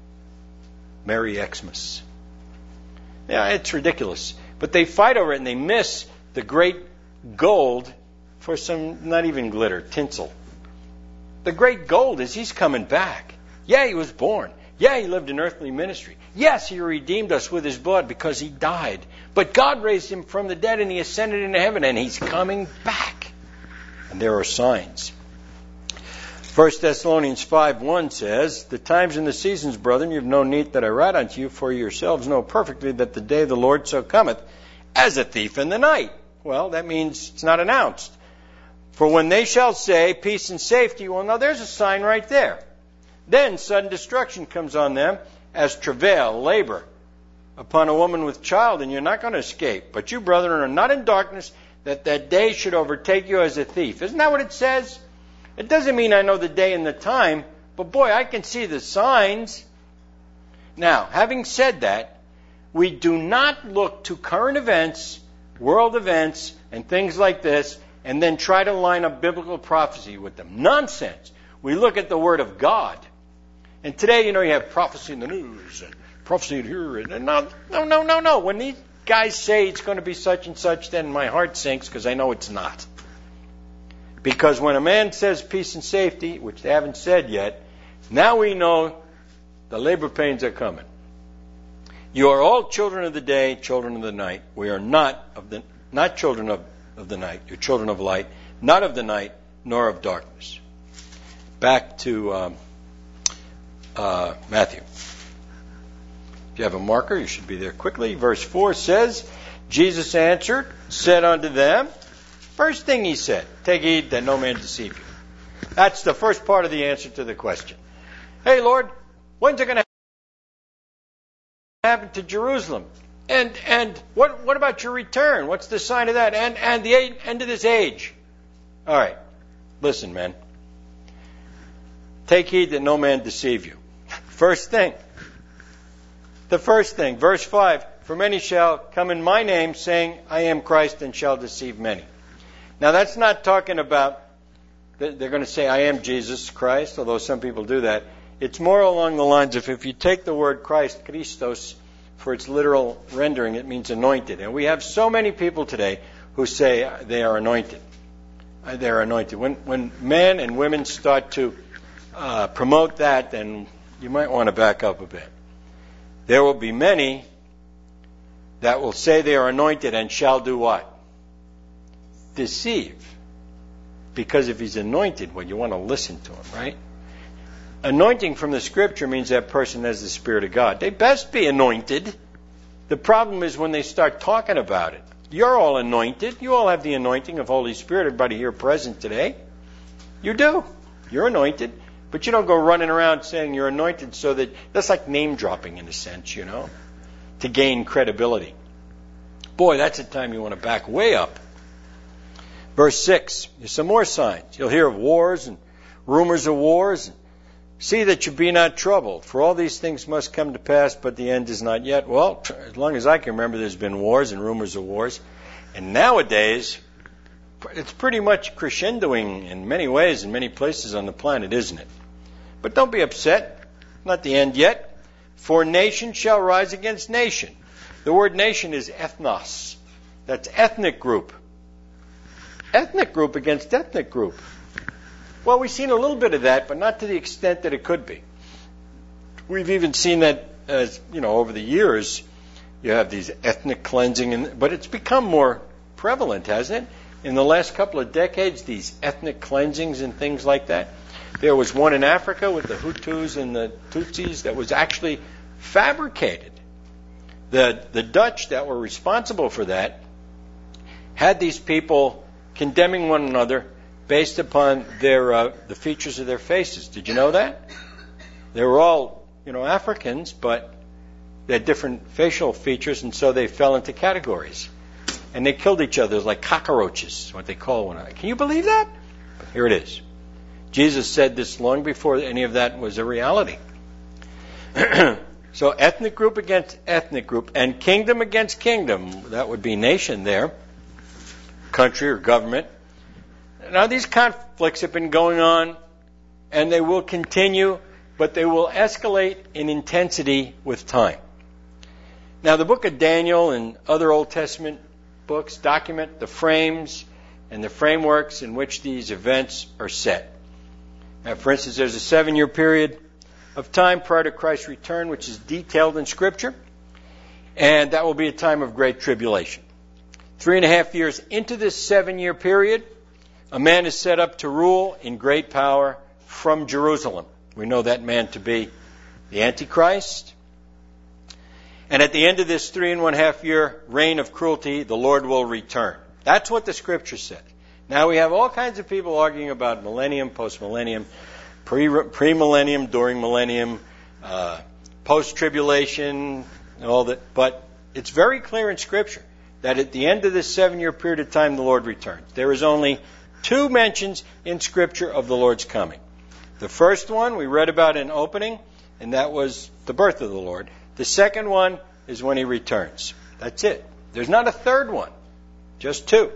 Merry Xmas. Yeah, it's ridiculous. But they fight over it and they miss the great gold for some, not even glitter, tinsel. The great gold is he's coming back. Yeah, he was born. Yeah, he lived an earthly ministry. Yes, he redeemed us with his blood because he died. But God raised him from the dead and he ascended into heaven and he's coming back. And there are signs. First Thessalonians five one says, "The times and the seasons, brethren, you have no need that I write unto you, for yourselves know perfectly that the day of the Lord so cometh as a thief in the night." Well, that means it's not announced. "For when they shall say peace and safety," well, now there's a sign right there. "Then sudden destruction comes on them as travail, labor, upon a woman with child, and you're not going to escape. But you, brethren, are not in darkness, that that day should overtake you as a thief." Isn't that what it says? It doesn't mean I know the day and the time, but boy, I can see the signs. Now, having said that, we do not look to current events, world events, and things like this, and then try to line up biblical prophecy with them. Nonsense. We look at the Word of God. And today, you know, you have prophecy in the news, and prophecy in here, and no, no, no, no, no. When these guys say it's going to be such and such, then my heart sinks because I know it's not. Because when a man says peace and safety, which they haven't said yet, now we know the labor pains are coming. You are all children of the day, children of the night. We are not of the not children of, of the night. You're children of light, not of the night, nor of darkness. Back to um, uh, Matthew. If you have a marker, you should be there quickly. Verse four says, "Jesus answered, said unto them, First thing he said, take heed that no man deceive you. That's the first part of the answer to the question. Hey, Lord, when's it going to happen to Jerusalem? And and what what about your return? What's the sign of that? And and the end of this age? All right, listen, man. Take heed that no man deceive you. First thing. The first thing, verse five, for many shall come in my name, saying, I am Christ, and shall deceive many. Now, that's not talking about, they're going to say, I am Jesus Christ, although some people do that. It's more along the lines of, if you take the word Christ, Christos, for its literal rendering, it means anointed. And we have so many people today who say they are anointed. They are anointed. When, when men and women start to uh, promote that, then you might want to back up a bit. There will be many that will say they are anointed and shall do what? Deceive. Because if he's anointed, well, you want to listen to him, right? Anointing from the Scripture means that person has the Spirit of God. They best be anointed. The problem is when they start talking about it. You're all anointed. You all have the anointing of Holy Spirit. Everybody here present today. You do. You're anointed. But you don't go running around saying you're anointed so that, that's like name dropping in a sense, you know, to gain credibility. Boy, that's a time you want to back way up. Verse six, there's some more signs. You'll hear of wars and rumors of wars. See that you be not troubled, for all these things must come to pass, but the end is not yet. Well, as long as I can remember, there's been wars and rumors of wars. And nowadays, it's pretty much crescendoing in many ways in many places on the planet, isn't it? But don't be upset. Not the end yet. For nation shall rise against nation. The word nation is ethnos. That's ethnic group. Ethnic group against ethnic group. Well, we've seen a little bit of that, but not to the extent that it could be. We've even seen that, as you know, over the years, you have these ethnic cleansing, and, but it's become more prevalent, hasn't it? In the last couple of decades, these ethnic cleansings and things like that. There was one in Africa with the Hutus and the Tutsis that was actually fabricated. The, the Dutch that were responsible for that had these people condemning one another based upon their uh, the features of their faces. Did you know that? They were all, you know, Africans, but they had different facial features, and so they fell into categories. And they killed each other like cockroaches, what they call one another. Can you believe that? But here it is. Jesus said this long before any of that was a reality. So ethnic group against ethnic group, and kingdom against kingdom. That would be nation there, country or government. Now these conflicts have been going on, and they will continue, but they will escalate in intensity with time. Now the book of Daniel and other Old Testament books document the frames and the frameworks in which these events are set. Now, for instance, there's a seven-year period of time prior to Christ's return, which is detailed in Scripture, and that will be a time of great tribulation. Three and a half years into this seven-year period, a man is set up to rule in great power from Jerusalem. We know that man to be the Antichrist. And at the end of this three and one half year reign of cruelty, the Lord will return. That's what the Scripture said. Now we have all kinds of people arguing about millennium, post-millennium, pre- pre-millennium, during millennium, uh, post-tribulation, and all that. But it's very clear in Scripture that at the end of this seven-year period of time, the Lord returns. There is only two mentions in Scripture of the Lord's coming. The first one we read about in opening, and that was the birth of the Lord. The second one is when He returns. That's it. There's not a third one. Just two.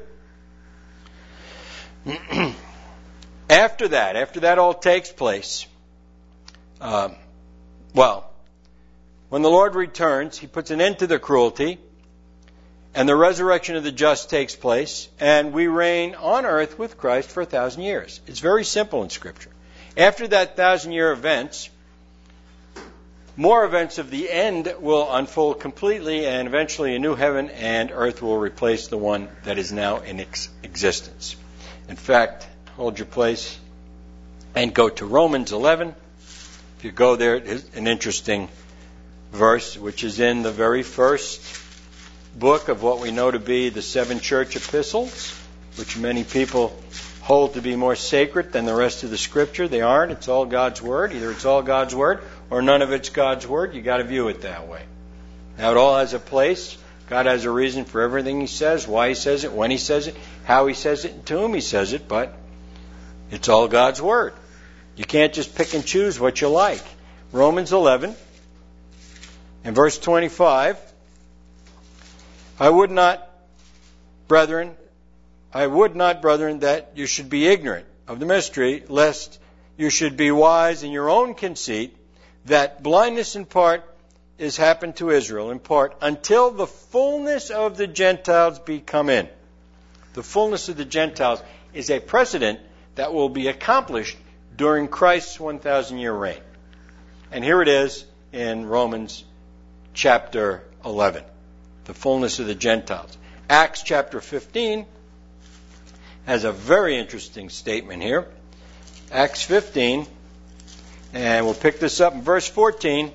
After that, after that all takes place, um, well, when the Lord returns, He puts an end to the cruelty, and the resurrection of the just takes place, and we reign on earth with Christ for a thousand years. It's very simple in Scripture. After that thousand-year events, more events of the end will unfold completely, and eventually a new heaven and earth will replace the one that is now in ex- existence. In fact, hold your place and go to Romans eleven. If you go there, it's an interesting verse, which is in the very first book of what we know to be the seven church epistles. which many people hold to be more sacred than the rest of the Scripture. They aren't. It's all God's Word. Either it's all God's Word or none of it's God's Word. You've got to view it that way. Now, it all has a place. God has a reason for everything He says, why He says it, when He says it, how He says it, and to whom He says it, but it's all God's Word. You can't just pick and choose what you like. Romans eleven and verse twenty-five, I would not, brethren, I would not, brethren, that you should be ignorant of the mystery, lest you should be wise in your own conceit, that blindness in part is happened to Israel, in part, until the fullness of the Gentiles be come in. The fullness of the Gentiles is a precedent that will be accomplished during Christ's one thousand year reign. And here it is in Romans chapter eleven, the fullness of the Gentiles. Acts chapter fifteen has a very interesting statement here. Acts fifteen, and we'll pick this up in verse fourteen.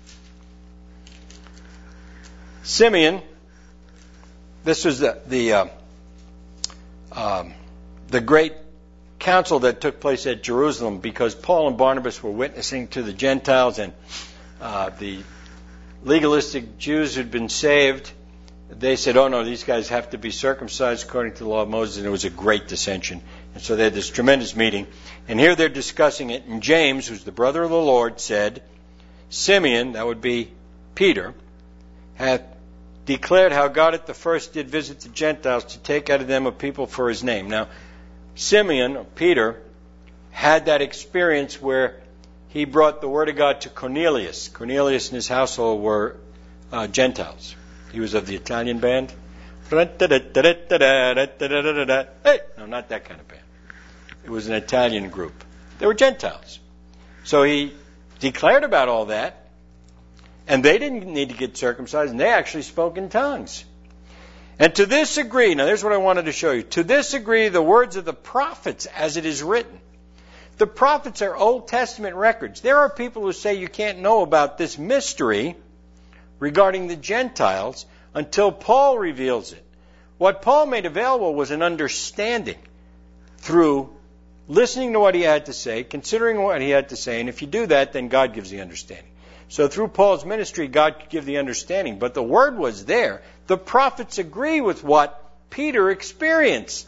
Simeon, this was the the, uh, um, the great council that took place at Jerusalem because Paul and Barnabas were witnessing to the Gentiles, and uh, the legalistic Jews who'd been saved, they said, oh no, these guys have to be circumcised according to the law of Moses, and it was a great dissension. And so they had this tremendous meeting, and here they're discussing it, and James, who's the brother of the Lord, said, Simeon, that would be Peter, hath declared how God at the first did visit the Gentiles to take out of them a people for His name. Now, Simeon, or Peter, had that experience where he brought the Word of God to Cornelius. Cornelius and his household were uh, Gentiles. He was of the Italian band. Hey! No, not that kind of band. It was an Italian group. They were Gentiles. So he declared about all that, and they didn't need to get circumcised, and they actually spoke in tongues. And to this degree, now here's what I wanted to show you. To this degree, the words of the prophets, as it is written. The prophets are Old Testament records. There are people who say you can't know about this mystery regarding the Gentiles until Paul reveals it. What Paul made available was an understanding through listening to what he had to say, considering what he had to say, and if you do that, then God gives the understanding. So through Paul's ministry, God could give the understanding, but the Word was there. The prophets agree with what Peter experienced.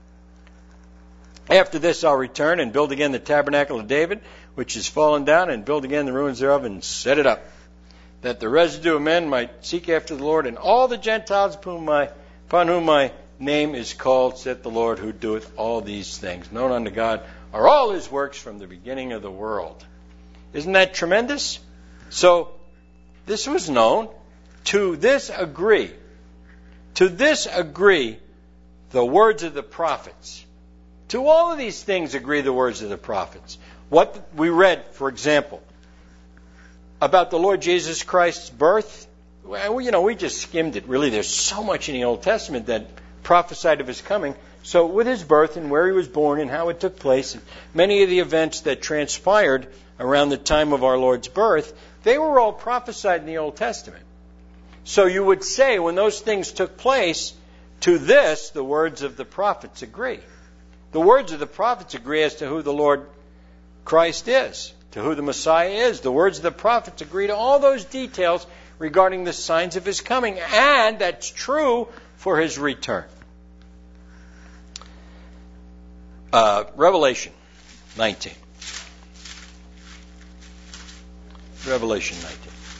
After this I'll return and build again the tabernacle of David, which is fallen down, and build again the ruins thereof, and set it up, that the residue of men might seek after the Lord, and all the Gentiles upon, my, upon whom my name is called, saith the Lord, who doeth all these things. Known unto God are all His works from the beginning of the world. Isn't that tremendous? So, this was known. To this agree. To this agree the words of the prophets. To all of these things agree the words of the prophets. What we read, for example, about the Lord Jesus Christ's birth, well, you know, we just skimmed it. Really, there's so much in the Old Testament that prophesied of His coming. So with His birth and where He was born and how it took place, and many of the events that transpired around the time of our Lord's birth, they were all prophesied in the Old Testament. So you would say when those things took place, to this the words of the prophets agree. The words of the prophets agree as to who the Lord Christ is, to who the Messiah is. The words of the prophets agree to all those details regarding the signs of His coming, and that's true for His return. Uh, Revelation nineteen. Revelation nineteen.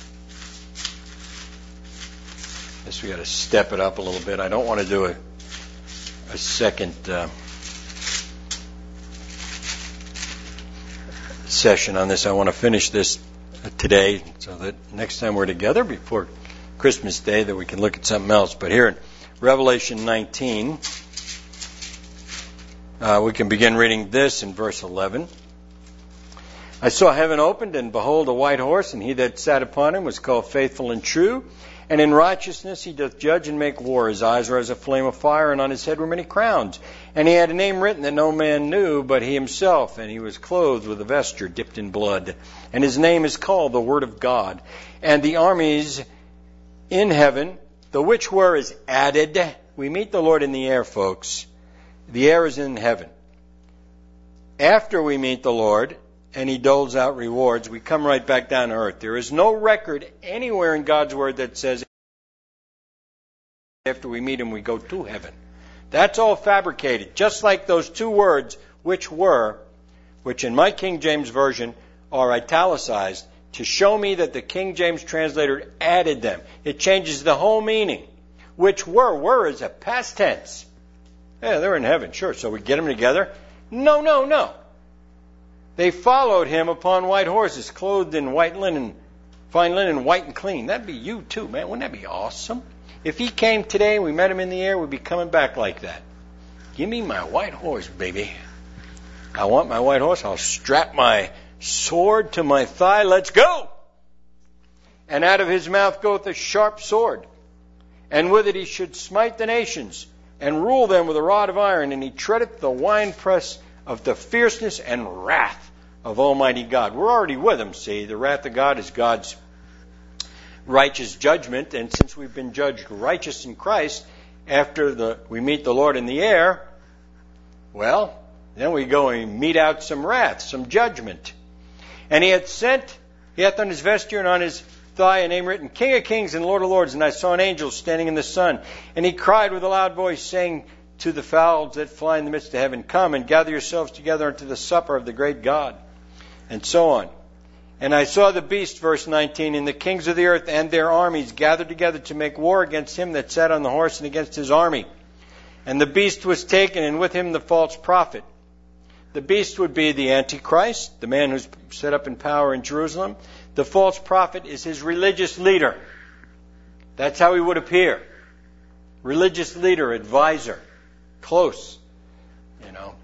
Guess we got to step it up a little bit. I don't want to do a a second uh, session on this. I want to finish this today so that next time we're together before Christmas Day that we can look at something else. But here in Revelation nineteen, uh, we can begin reading this in verse eleven. I saw heaven opened, and behold, a white horse, and he that sat upon him was called Faithful and True. And in righteousness he doth judge and make war. His eyes were as a flame of fire, and on his head were many crowns. And he had a name written that no man knew but he himself. And he was clothed with a vesture dipped in blood. And his name is called the Word of God. And the armies in heaven, the which were, is added. We meet the Lord in the air, folks. The heir is in heaven. After we meet the Lord and He doles out rewards, we come right back down to earth. There is no record anywhere in God's Word that says after we meet Him we go to heaven. That's all fabricated, just like those two words, which were, which in my King James Version are italicized, to show me that the King James translator added them. It changes the whole meaning. Which were, were is a past tense. Yeah, they're in heaven, sure. So we get them together? No, no, no. They followed Him upon white horses, clothed in white linen, fine linen, white and clean. That'd be you too, man. Wouldn't that be awesome? If He came today and we met Him in the air, we'd be coming back like that. Give me my white horse, baby. I want my white horse. I'll strap my sword to my thigh. Let's go! And out of His mouth goeth a sharp sword. And with it He should smite the nations, and rule them with a rod of iron. And He treadeth the winepress of the fierceness and wrath of Almighty God. We're already with Him, see. The wrath of God is God's righteous judgment. And since we've been judged righteous in Christ, after the we meet the Lord in the air, well, then we go and mete out some wrath, some judgment. And He hath sent, He hath on His vesture and on His thigh a name written, King of Kings and Lord of Lords. And I saw an angel standing in the sun. And he cried with a loud voice, saying to the fowls that fly in the midst of heaven, Come and gather yourselves together unto the supper of the great God. And so on. And I saw the beast, verse nineteen, and the kings of the earth and their armies gathered together to make war against him that sat on the horse and against his army. And the beast was taken, and with him the false prophet. The beast would be the Antichrist, the man who's set up in power in Jerusalem. The false prophet is his religious leader. That's how he would appear. Religious leader, advisor, close, you know.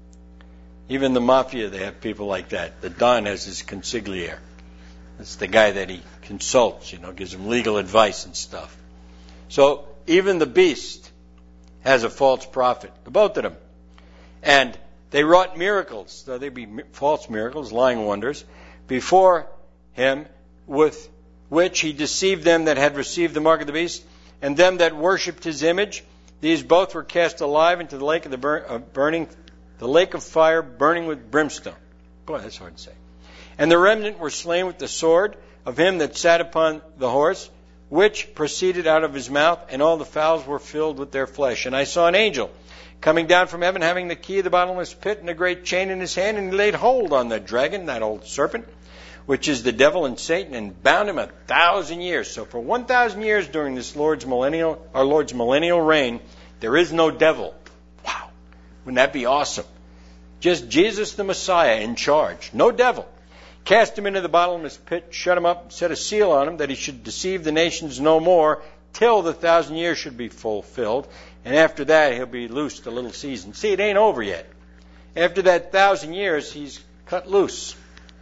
Even the mafia, they have people like that. The Don has his consigliere. That's the guy that he consults, you know, gives him legal advice and stuff. So even the beast has a false prophet, the both of them. And they wrought miracles, though they be false miracles, lying wonders, before him, with which he deceived them that had received the mark of the beast, and them that worshipped his image. These both were cast alive into the lake of the bur- uh, burning, the lake of fire, burning with brimstone. Boy, that's hard to say. And the remnant were slain with the sword of him that sat upon the horse, which proceeded out of his mouth, and all the fowls were filled with their flesh. And I saw an angel coming down from heaven, having the key of the bottomless pit and a great chain in his hand, and he laid hold on the dragon, that old serpent, which is the devil and Satan, and bound him a thousand years. So for one thousand years during this Lord's millennial, our Lord's millennial reign, there is no devil. Wow. Wouldn't that be awesome? Just Jesus the Messiah in charge. No devil. Cast him into the bottomless pit, shut him up, set a seal on him, that he should deceive the nations no more, till the thousand years should be fulfilled. And after that, he'll be loosed a little season. See, it ain't over yet. After that thousand years, he's cut loose.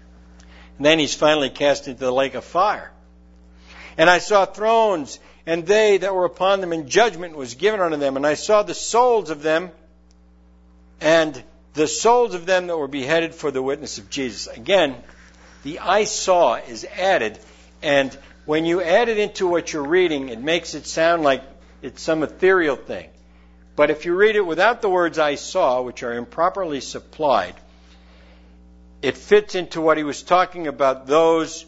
And then he's finally cast into the lake of fire. And I saw thrones, and they that were upon them, and judgment was given unto them. And I saw the souls of them, and the souls of them that were beheaded for the witness of Jesus. Again, the I saw is added, and when you add it into what you're reading, it makes it sound like it's some ethereal thing. But if you read it without the words I saw, which are improperly supplied, it fits into what he was talking about, those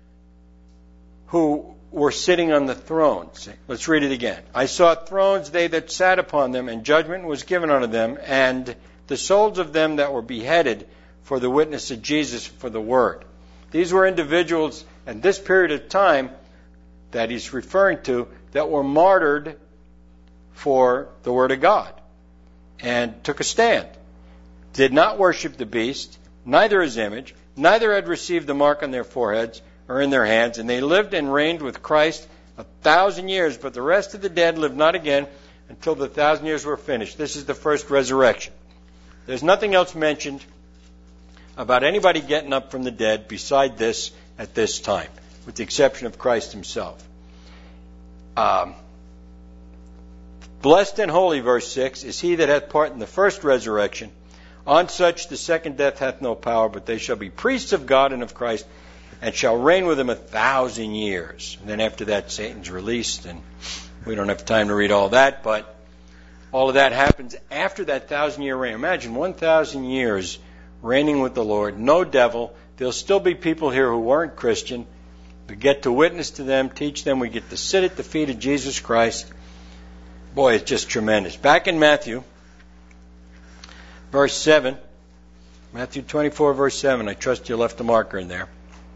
who were sitting on the thrones. Let's read it again. I saw thrones, they that sat upon them, and judgment was given unto them, and the souls of them that were beheaded for the witness of Jesus, for the word. These were individuals at this period of time that he's referring to that were martyred for the word of God and took a stand. Did not worship the beast, neither his image, neither had received the mark on their foreheads or in their hands, and they lived and reigned with Christ a thousand years, but the rest of the dead lived not again until the thousand years were finished. This is the first resurrection. There's nothing else mentioned about anybody getting up from the dead beside this at this time, with the exception of Christ himself. Um, Blessed and holy, verse six, is he that hath part in the first resurrection. On such the second death hath no power, but they shall be priests of God and of Christ, and shall reign with him a thousand years. And then after that, Satan's released, and we don't have time to read all that, but All of that happens after that thousand-year reign. Imagine one thousand years reigning with the Lord, no devil. There'll still be people here who weren't Christian. We get to witness to them, teach them. We get to sit at the feet of Jesus Christ. Boy, it's just tremendous. Back in Matthew, verse seven, Matthew twenty-four, verse seven. I trust you left a marker in there.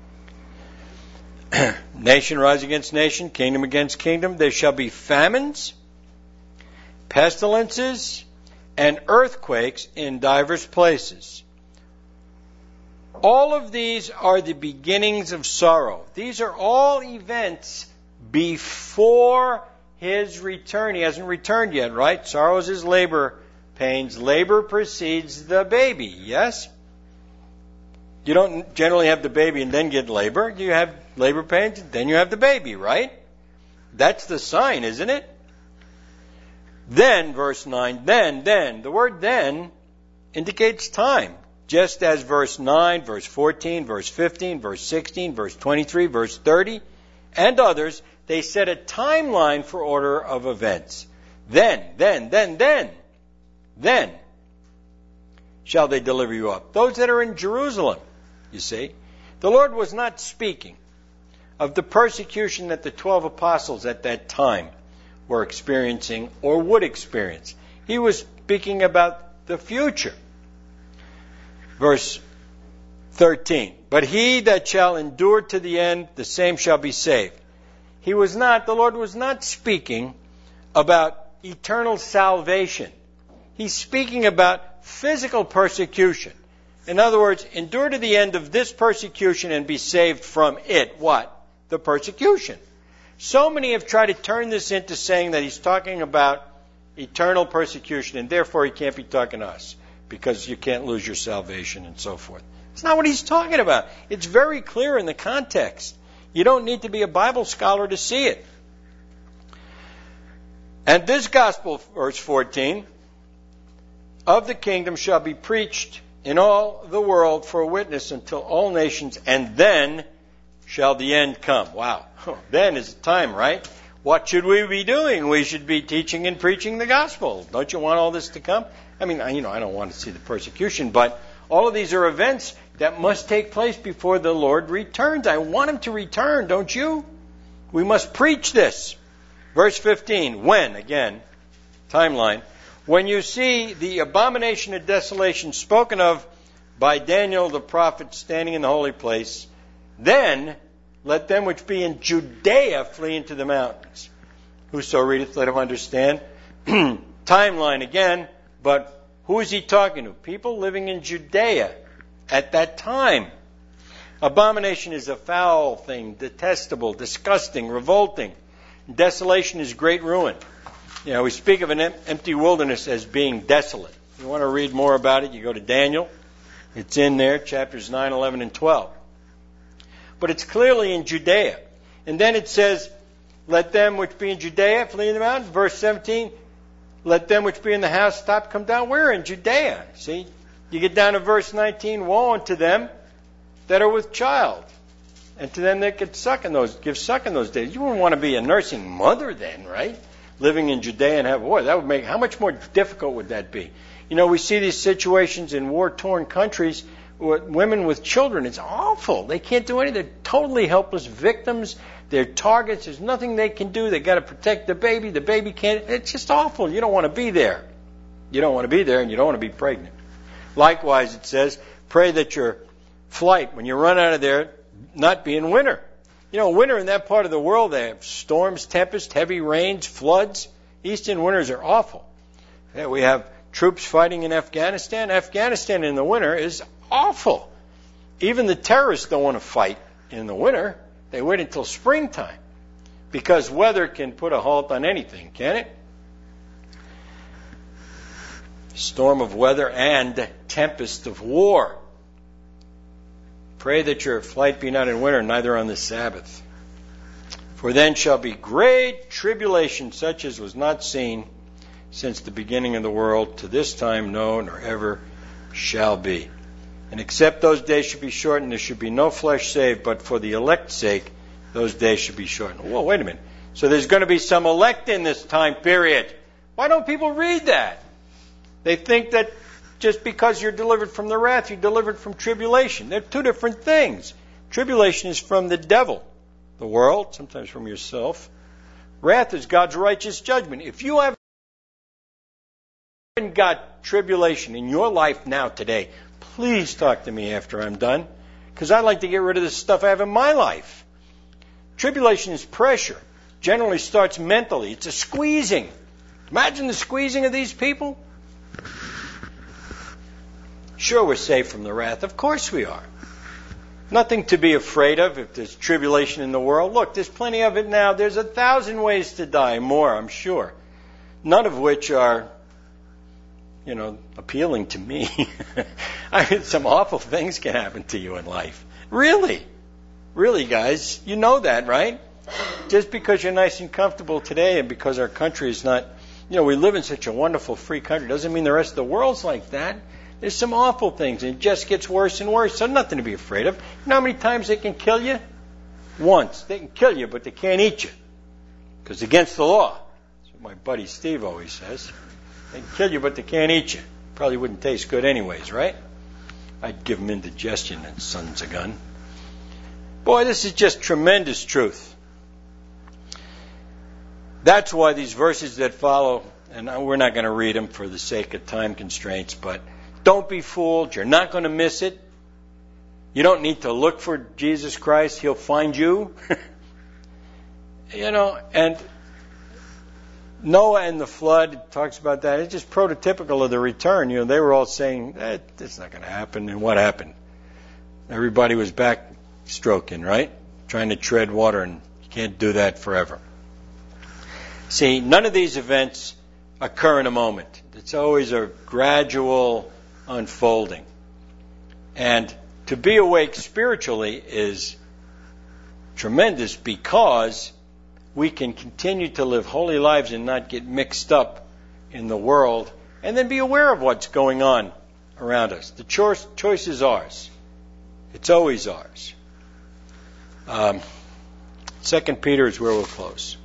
Nation rise against nation, kingdom against kingdom. There shall be famines, pestilences, and earthquakes in divers places. All of these are the beginnings of sorrow. These are all events before His return. He hasn't returned yet, right? Sorrow is His labor pains. Labor precedes the baby, yes? You don't generally have the baby and then get labor. You have labor pains, then you have the baby, right? That's the sign, isn't it? Then, verse nine, then, then. The word then indicates time. Just as verse nine, verse fourteen, verse fifteen, verse sixteen, verse twenty-three, verse thirty, and others, they set a timeline for order of events. Then, then, then, then, then shall they deliver you up. Those that are in Jerusalem, you see. The Lord was not speaking of the persecution that the twelve apostles at that time were experiencing or would experience. He was speaking about the future. Verse thirteen, but he that shall endure to the end, the same shall be saved. He was not, the Lord was not speaking about eternal salvation. He's speaking about physical persecution. In other words, endure to the end of this persecution and be saved from it. What? The persecution. So many have tried to turn this into saying that he's talking about eternal persecution and therefore he can't be talking to us, because you can't lose your salvation and so forth. It's not what he's talking about. It's very clear in the context. You don't need to be a Bible scholar to see it. And this gospel, verse fourteen, of the kingdom shall be preached in all the world for a witness until all nations, and then shall the end come. Wow. Then is the time, right? What should we be doing? We should be teaching and preaching the gospel. Don't you want all this to come? I mean, you know, I don't want to see the persecution, but all of these are events that must take place before the Lord returns. I want Him to return, don't you? We must preach this. Verse fifteen, when, again, timeline, when you see the abomination of desolation spoken of by Daniel the prophet standing in the holy place, then let them which be in Judea flee into the mountains. Whoso readeth, let him understand. Timeline again. But who is he talking to? People living in Judea at that time. Abomination is a foul thing, detestable, disgusting, revolting. Desolation is great ruin. You know, we speak of an empty wilderness as being desolate. If you want to read more about it, you go to Daniel. It's in there, chapters nine, eleven, and twelve. But it's clearly in Judea. And then it says, let them which be in Judea flee in the mountains. Verse seventeen, let them which be in the house stop, come down. We're in Judea. See, you get down to verse nineteen, woe unto them that are with child, and to them that could suck in those, give suck in those days. You wouldn't want to be a nursing mother then, right? Living in Judea and have, boy, that would make, how much more difficult would that be? You know, we see these situations in war-torn countries with women with children. It's awful. They can't do anything. They're totally helpless victims. They're targets. There's nothing they can do. They've got to protect the baby. The baby can't. It's just awful. You don't want to be there. You don't want to be there, and you don't want to be pregnant. Likewise, it says, pray that your flight, when you run out of there, not be in winter. You know, winter in that part of the world, they have storms, tempests, heavy rains, floods. Eastern winters are awful. Yeah, we have troops fighting in Afghanistan. Afghanistan in the winter is awful. Even the terrorists don't want to fight in the winter. They wait until springtime, because weather can put a halt on anything, can it? Storm of weather and tempest of war. Pray that your flight be not in winter, neither on the Sabbath. For then shall be great tribulation, such as was not seen since the beginning of the world, to this time, no, nor ever shall be. And except those days should be shortened, there should be no flesh saved, but for the elect's sake, those days should be shortened. Well, wait a minute. So there's going to be some elect in this time period. Why don't people read that? They think that just because you're delivered from the wrath, you're delivered from tribulation. They're two different things. Tribulation is from the devil, the world, sometimes from yourself. Wrath is God's righteous judgment. If you haven't got tribulation in your life now today, please talk to me after I'm done, because I'd like to get rid of this stuff I have in my life. Tribulation is pressure. Generally starts mentally. It's a squeezing. Imagine the squeezing of these people. Sure, we're saved from the wrath. Of course we are. Nothing to be afraid of if there's tribulation in the world. Look, there's plenty of it now. There's a thousand ways to die, more, I'm sure. None of which are, you know, appealing to me. I mean, some awful things can happen to you in life. Really. Really, guys. You know that, right? Just because you're nice and comfortable today and because our country is not, you know, we live in such a wonderful free country doesn't mean the rest of the world's like that. There's some awful things, and it just gets worse and worse, so nothing to be afraid of. You know how many times they can kill you? Once. They can kill you, but they can't eat you, because it's against the law. That's what my buddy Steve always says. They can kill you, but they can't eat you. Probably wouldn't taste good anyways, right? I'd give them indigestion and sons of gun. Boy, this is just tremendous truth. That's why these verses that follow, and we're not going to read them for the sake of time constraints, but don't be fooled. You're not going to miss it. You don't need to look for Jesus Christ. He'll find you. You know, and Noah and the flood talks about that. It's just prototypical of the return. You know, they were all saying, eh, it's not going to happen. And what happened? Everybody was backstroking, right? Trying to tread water, and you can't do that forever. See, none of these events occur in a moment. It's always a gradual unfolding. And to be awake spiritually is tremendous because we can continue to live holy lives and not get mixed up in the world, and then be aware of what's going on around us. The choice, choice is ours. It's always ours. Um, Second Peter is where we'll close.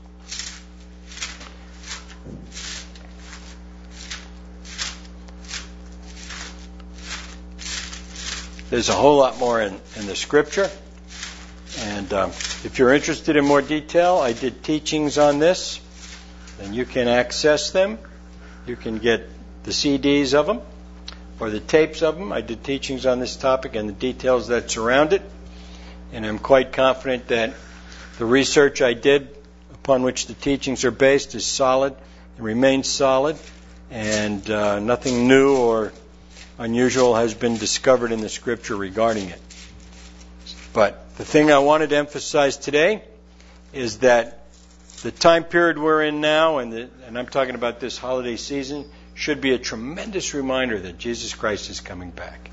There's a whole lot more in, in the Scripture. And um, if you're interested in more detail, I did teachings on this. And you can access them. You can get the C Ds of them or the tapes of them. I did teachings on this topic and the details that surround it. And I'm quite confident that the research I did upon which the teachings are based is solid and remains solid. And uh, nothing new or unusual has been discovered in the Scripture regarding it. But the thing I wanted to emphasize today is that the time period we're in now, and, the, and I'm talking about this holiday season, should be a tremendous reminder that Jesus Christ is coming back.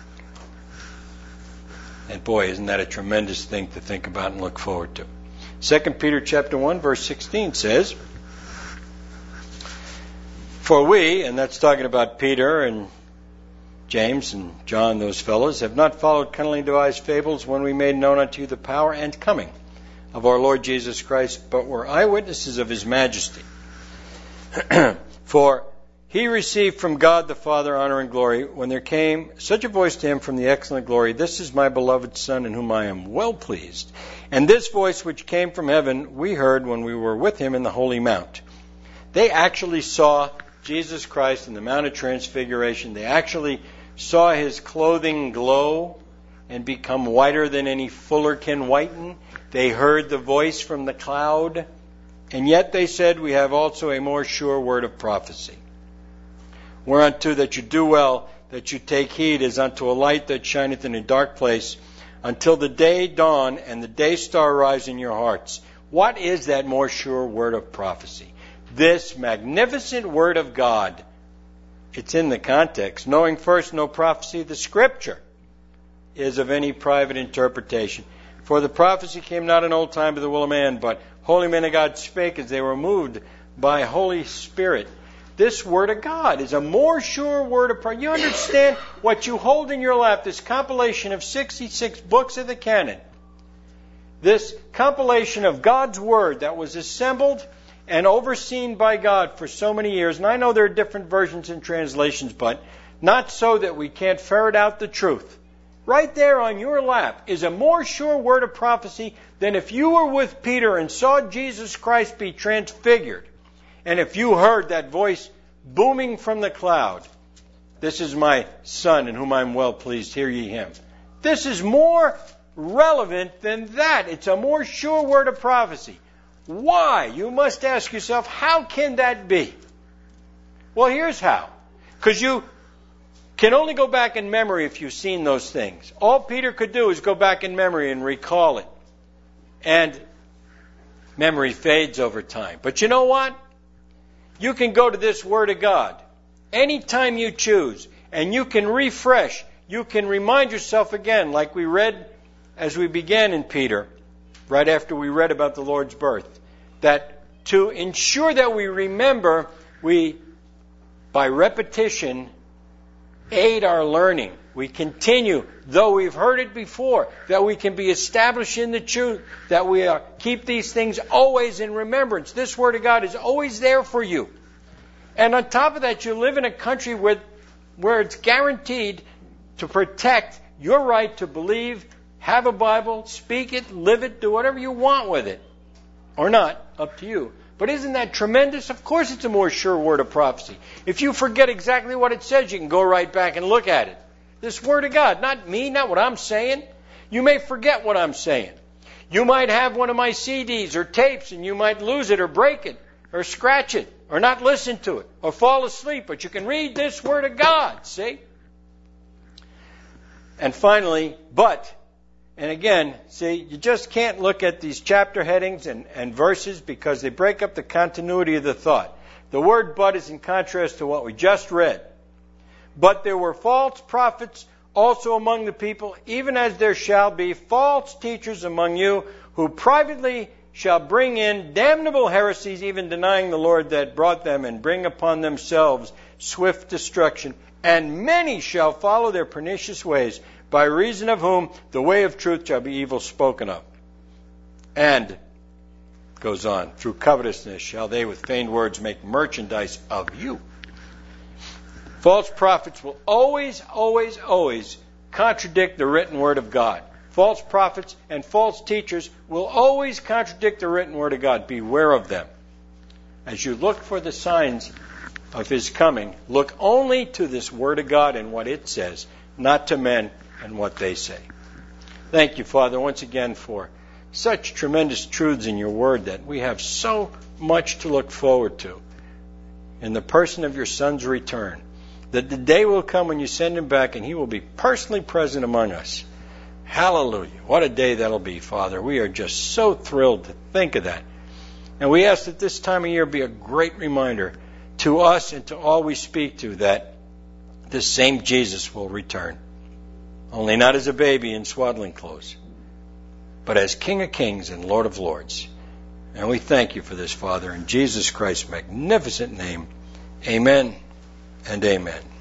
And boy, isn't that a tremendous thing to think about and look forward to. Second Peter chapter one, verse sixteen says, "For we," and that's talking about Peter and James and John, those fellows, "have not followed cunningly devised fables when we made known unto you the power and coming of our Lord Jesus Christ, but were eyewitnesses of his majesty. For he received from God the Father honor and glory when there came such a voice to him from the excellent glory, This is my beloved Son in whom I am well pleased. And this voice which came from heaven we heard when we were with him in the holy mount." They actually saw Jesus Christ in the Mount of Transfiguration. They actually saw his clothing glow and become whiter than any fuller can whiten. They heard the voice from the cloud. And yet they said, "We have also a more sure word of prophecy. Whereunto that you do well, that you take heed as unto a light that shineth in a dark place, until the day dawn and the day star rise in your hearts." What is that more sure word of prophecy? This magnificent word of God. It's in the context. "Knowing first no prophecy of the Scripture is of any private interpretation. For the prophecy came not in old time by the will of man, but holy men of God spake as they were moved by Holy Spirit." This word of God is a more sure word of prophecy. You understand what you hold in your lap, this compilation of sixty-six books of the canon. This compilation of God's Word that was assembled and overseen by God for so many years. And I know there are different versions and translations, but not so that we can't ferret out the truth. Right there on your lap is a more sure word of prophecy than if you were with Peter and saw Jesus Christ be transfigured. And if you heard that voice booming from the cloud, "This is my Son in whom I am well pleased, hear ye him." This is more relevant than that. It's a more sure word of prophecy. Why? You must ask yourself, how can that be? Well, here's how. Because you can only go back in memory if you've seen those things. All Peter could do is go back in memory and recall it. And memory fades over time. But you know what? You can go to this Word of God anytime you choose, and you can refresh. You can remind yourself again, like we read as we began in Peter, right after we read about the Lord's birth, that to ensure that we remember, we, by repetition, aid our learning. We continue, though we've heard it before, that we can be established in the truth, that we are, keep these things always in remembrance. This Word of God is always there for you. And on top of that, you live in a country where, where it's guaranteed to protect your right to believe, have a Bible, speak it, live it, do whatever you want with it. Or not, up to you. But isn't that tremendous? Of course it's a more sure word of prophecy. If you forget exactly what it says, you can go right back and look at it. This Word of God, not me, not what I'm saying. You may forget what I'm saying. You might have one of my C Ds or tapes and you might lose it or break it or scratch it or not listen to it or fall asleep. But you can read this Word of God, see? And finally, but, and again, see, you just can't look at these chapter headings and, and verses because they break up the continuity of the thought. The word but is in contrast to what we just read. But there were false prophets also among the people, even as there shall be false teachers among you, who privately shall bring in damnable heresies, even denying the Lord that brought them, and bring upon themselves swift destruction. And many shall follow their pernicious ways, by reason of whom the way of truth shall be evil spoken of. And, goes on, through covetousness shall they with feigned words make merchandise of you. False prophets will always, always, always contradict the written Word of God. False prophets and false teachers will always contradict the written Word of God. Beware of them. As you look for the signs of His coming, look only to this Word of God and what it says, not to men and what they say. Thank you, Father, once again for such tremendous truths in your Word that we have so much to look forward to in the person of your Son's return. That the day will come when you send Him back and He will be personally present among us. Hallelujah. What a day that'll be, Father. We are just so thrilled to think of that. And we ask that this time of year be a great reminder to us and to all we speak to that this same Jesus will return. Only not as a baby in swaddling clothes, but as King of Kings and Lord of Lords. And we thank you for this, Father, in Jesus Christ's magnificent name. Amen and amen.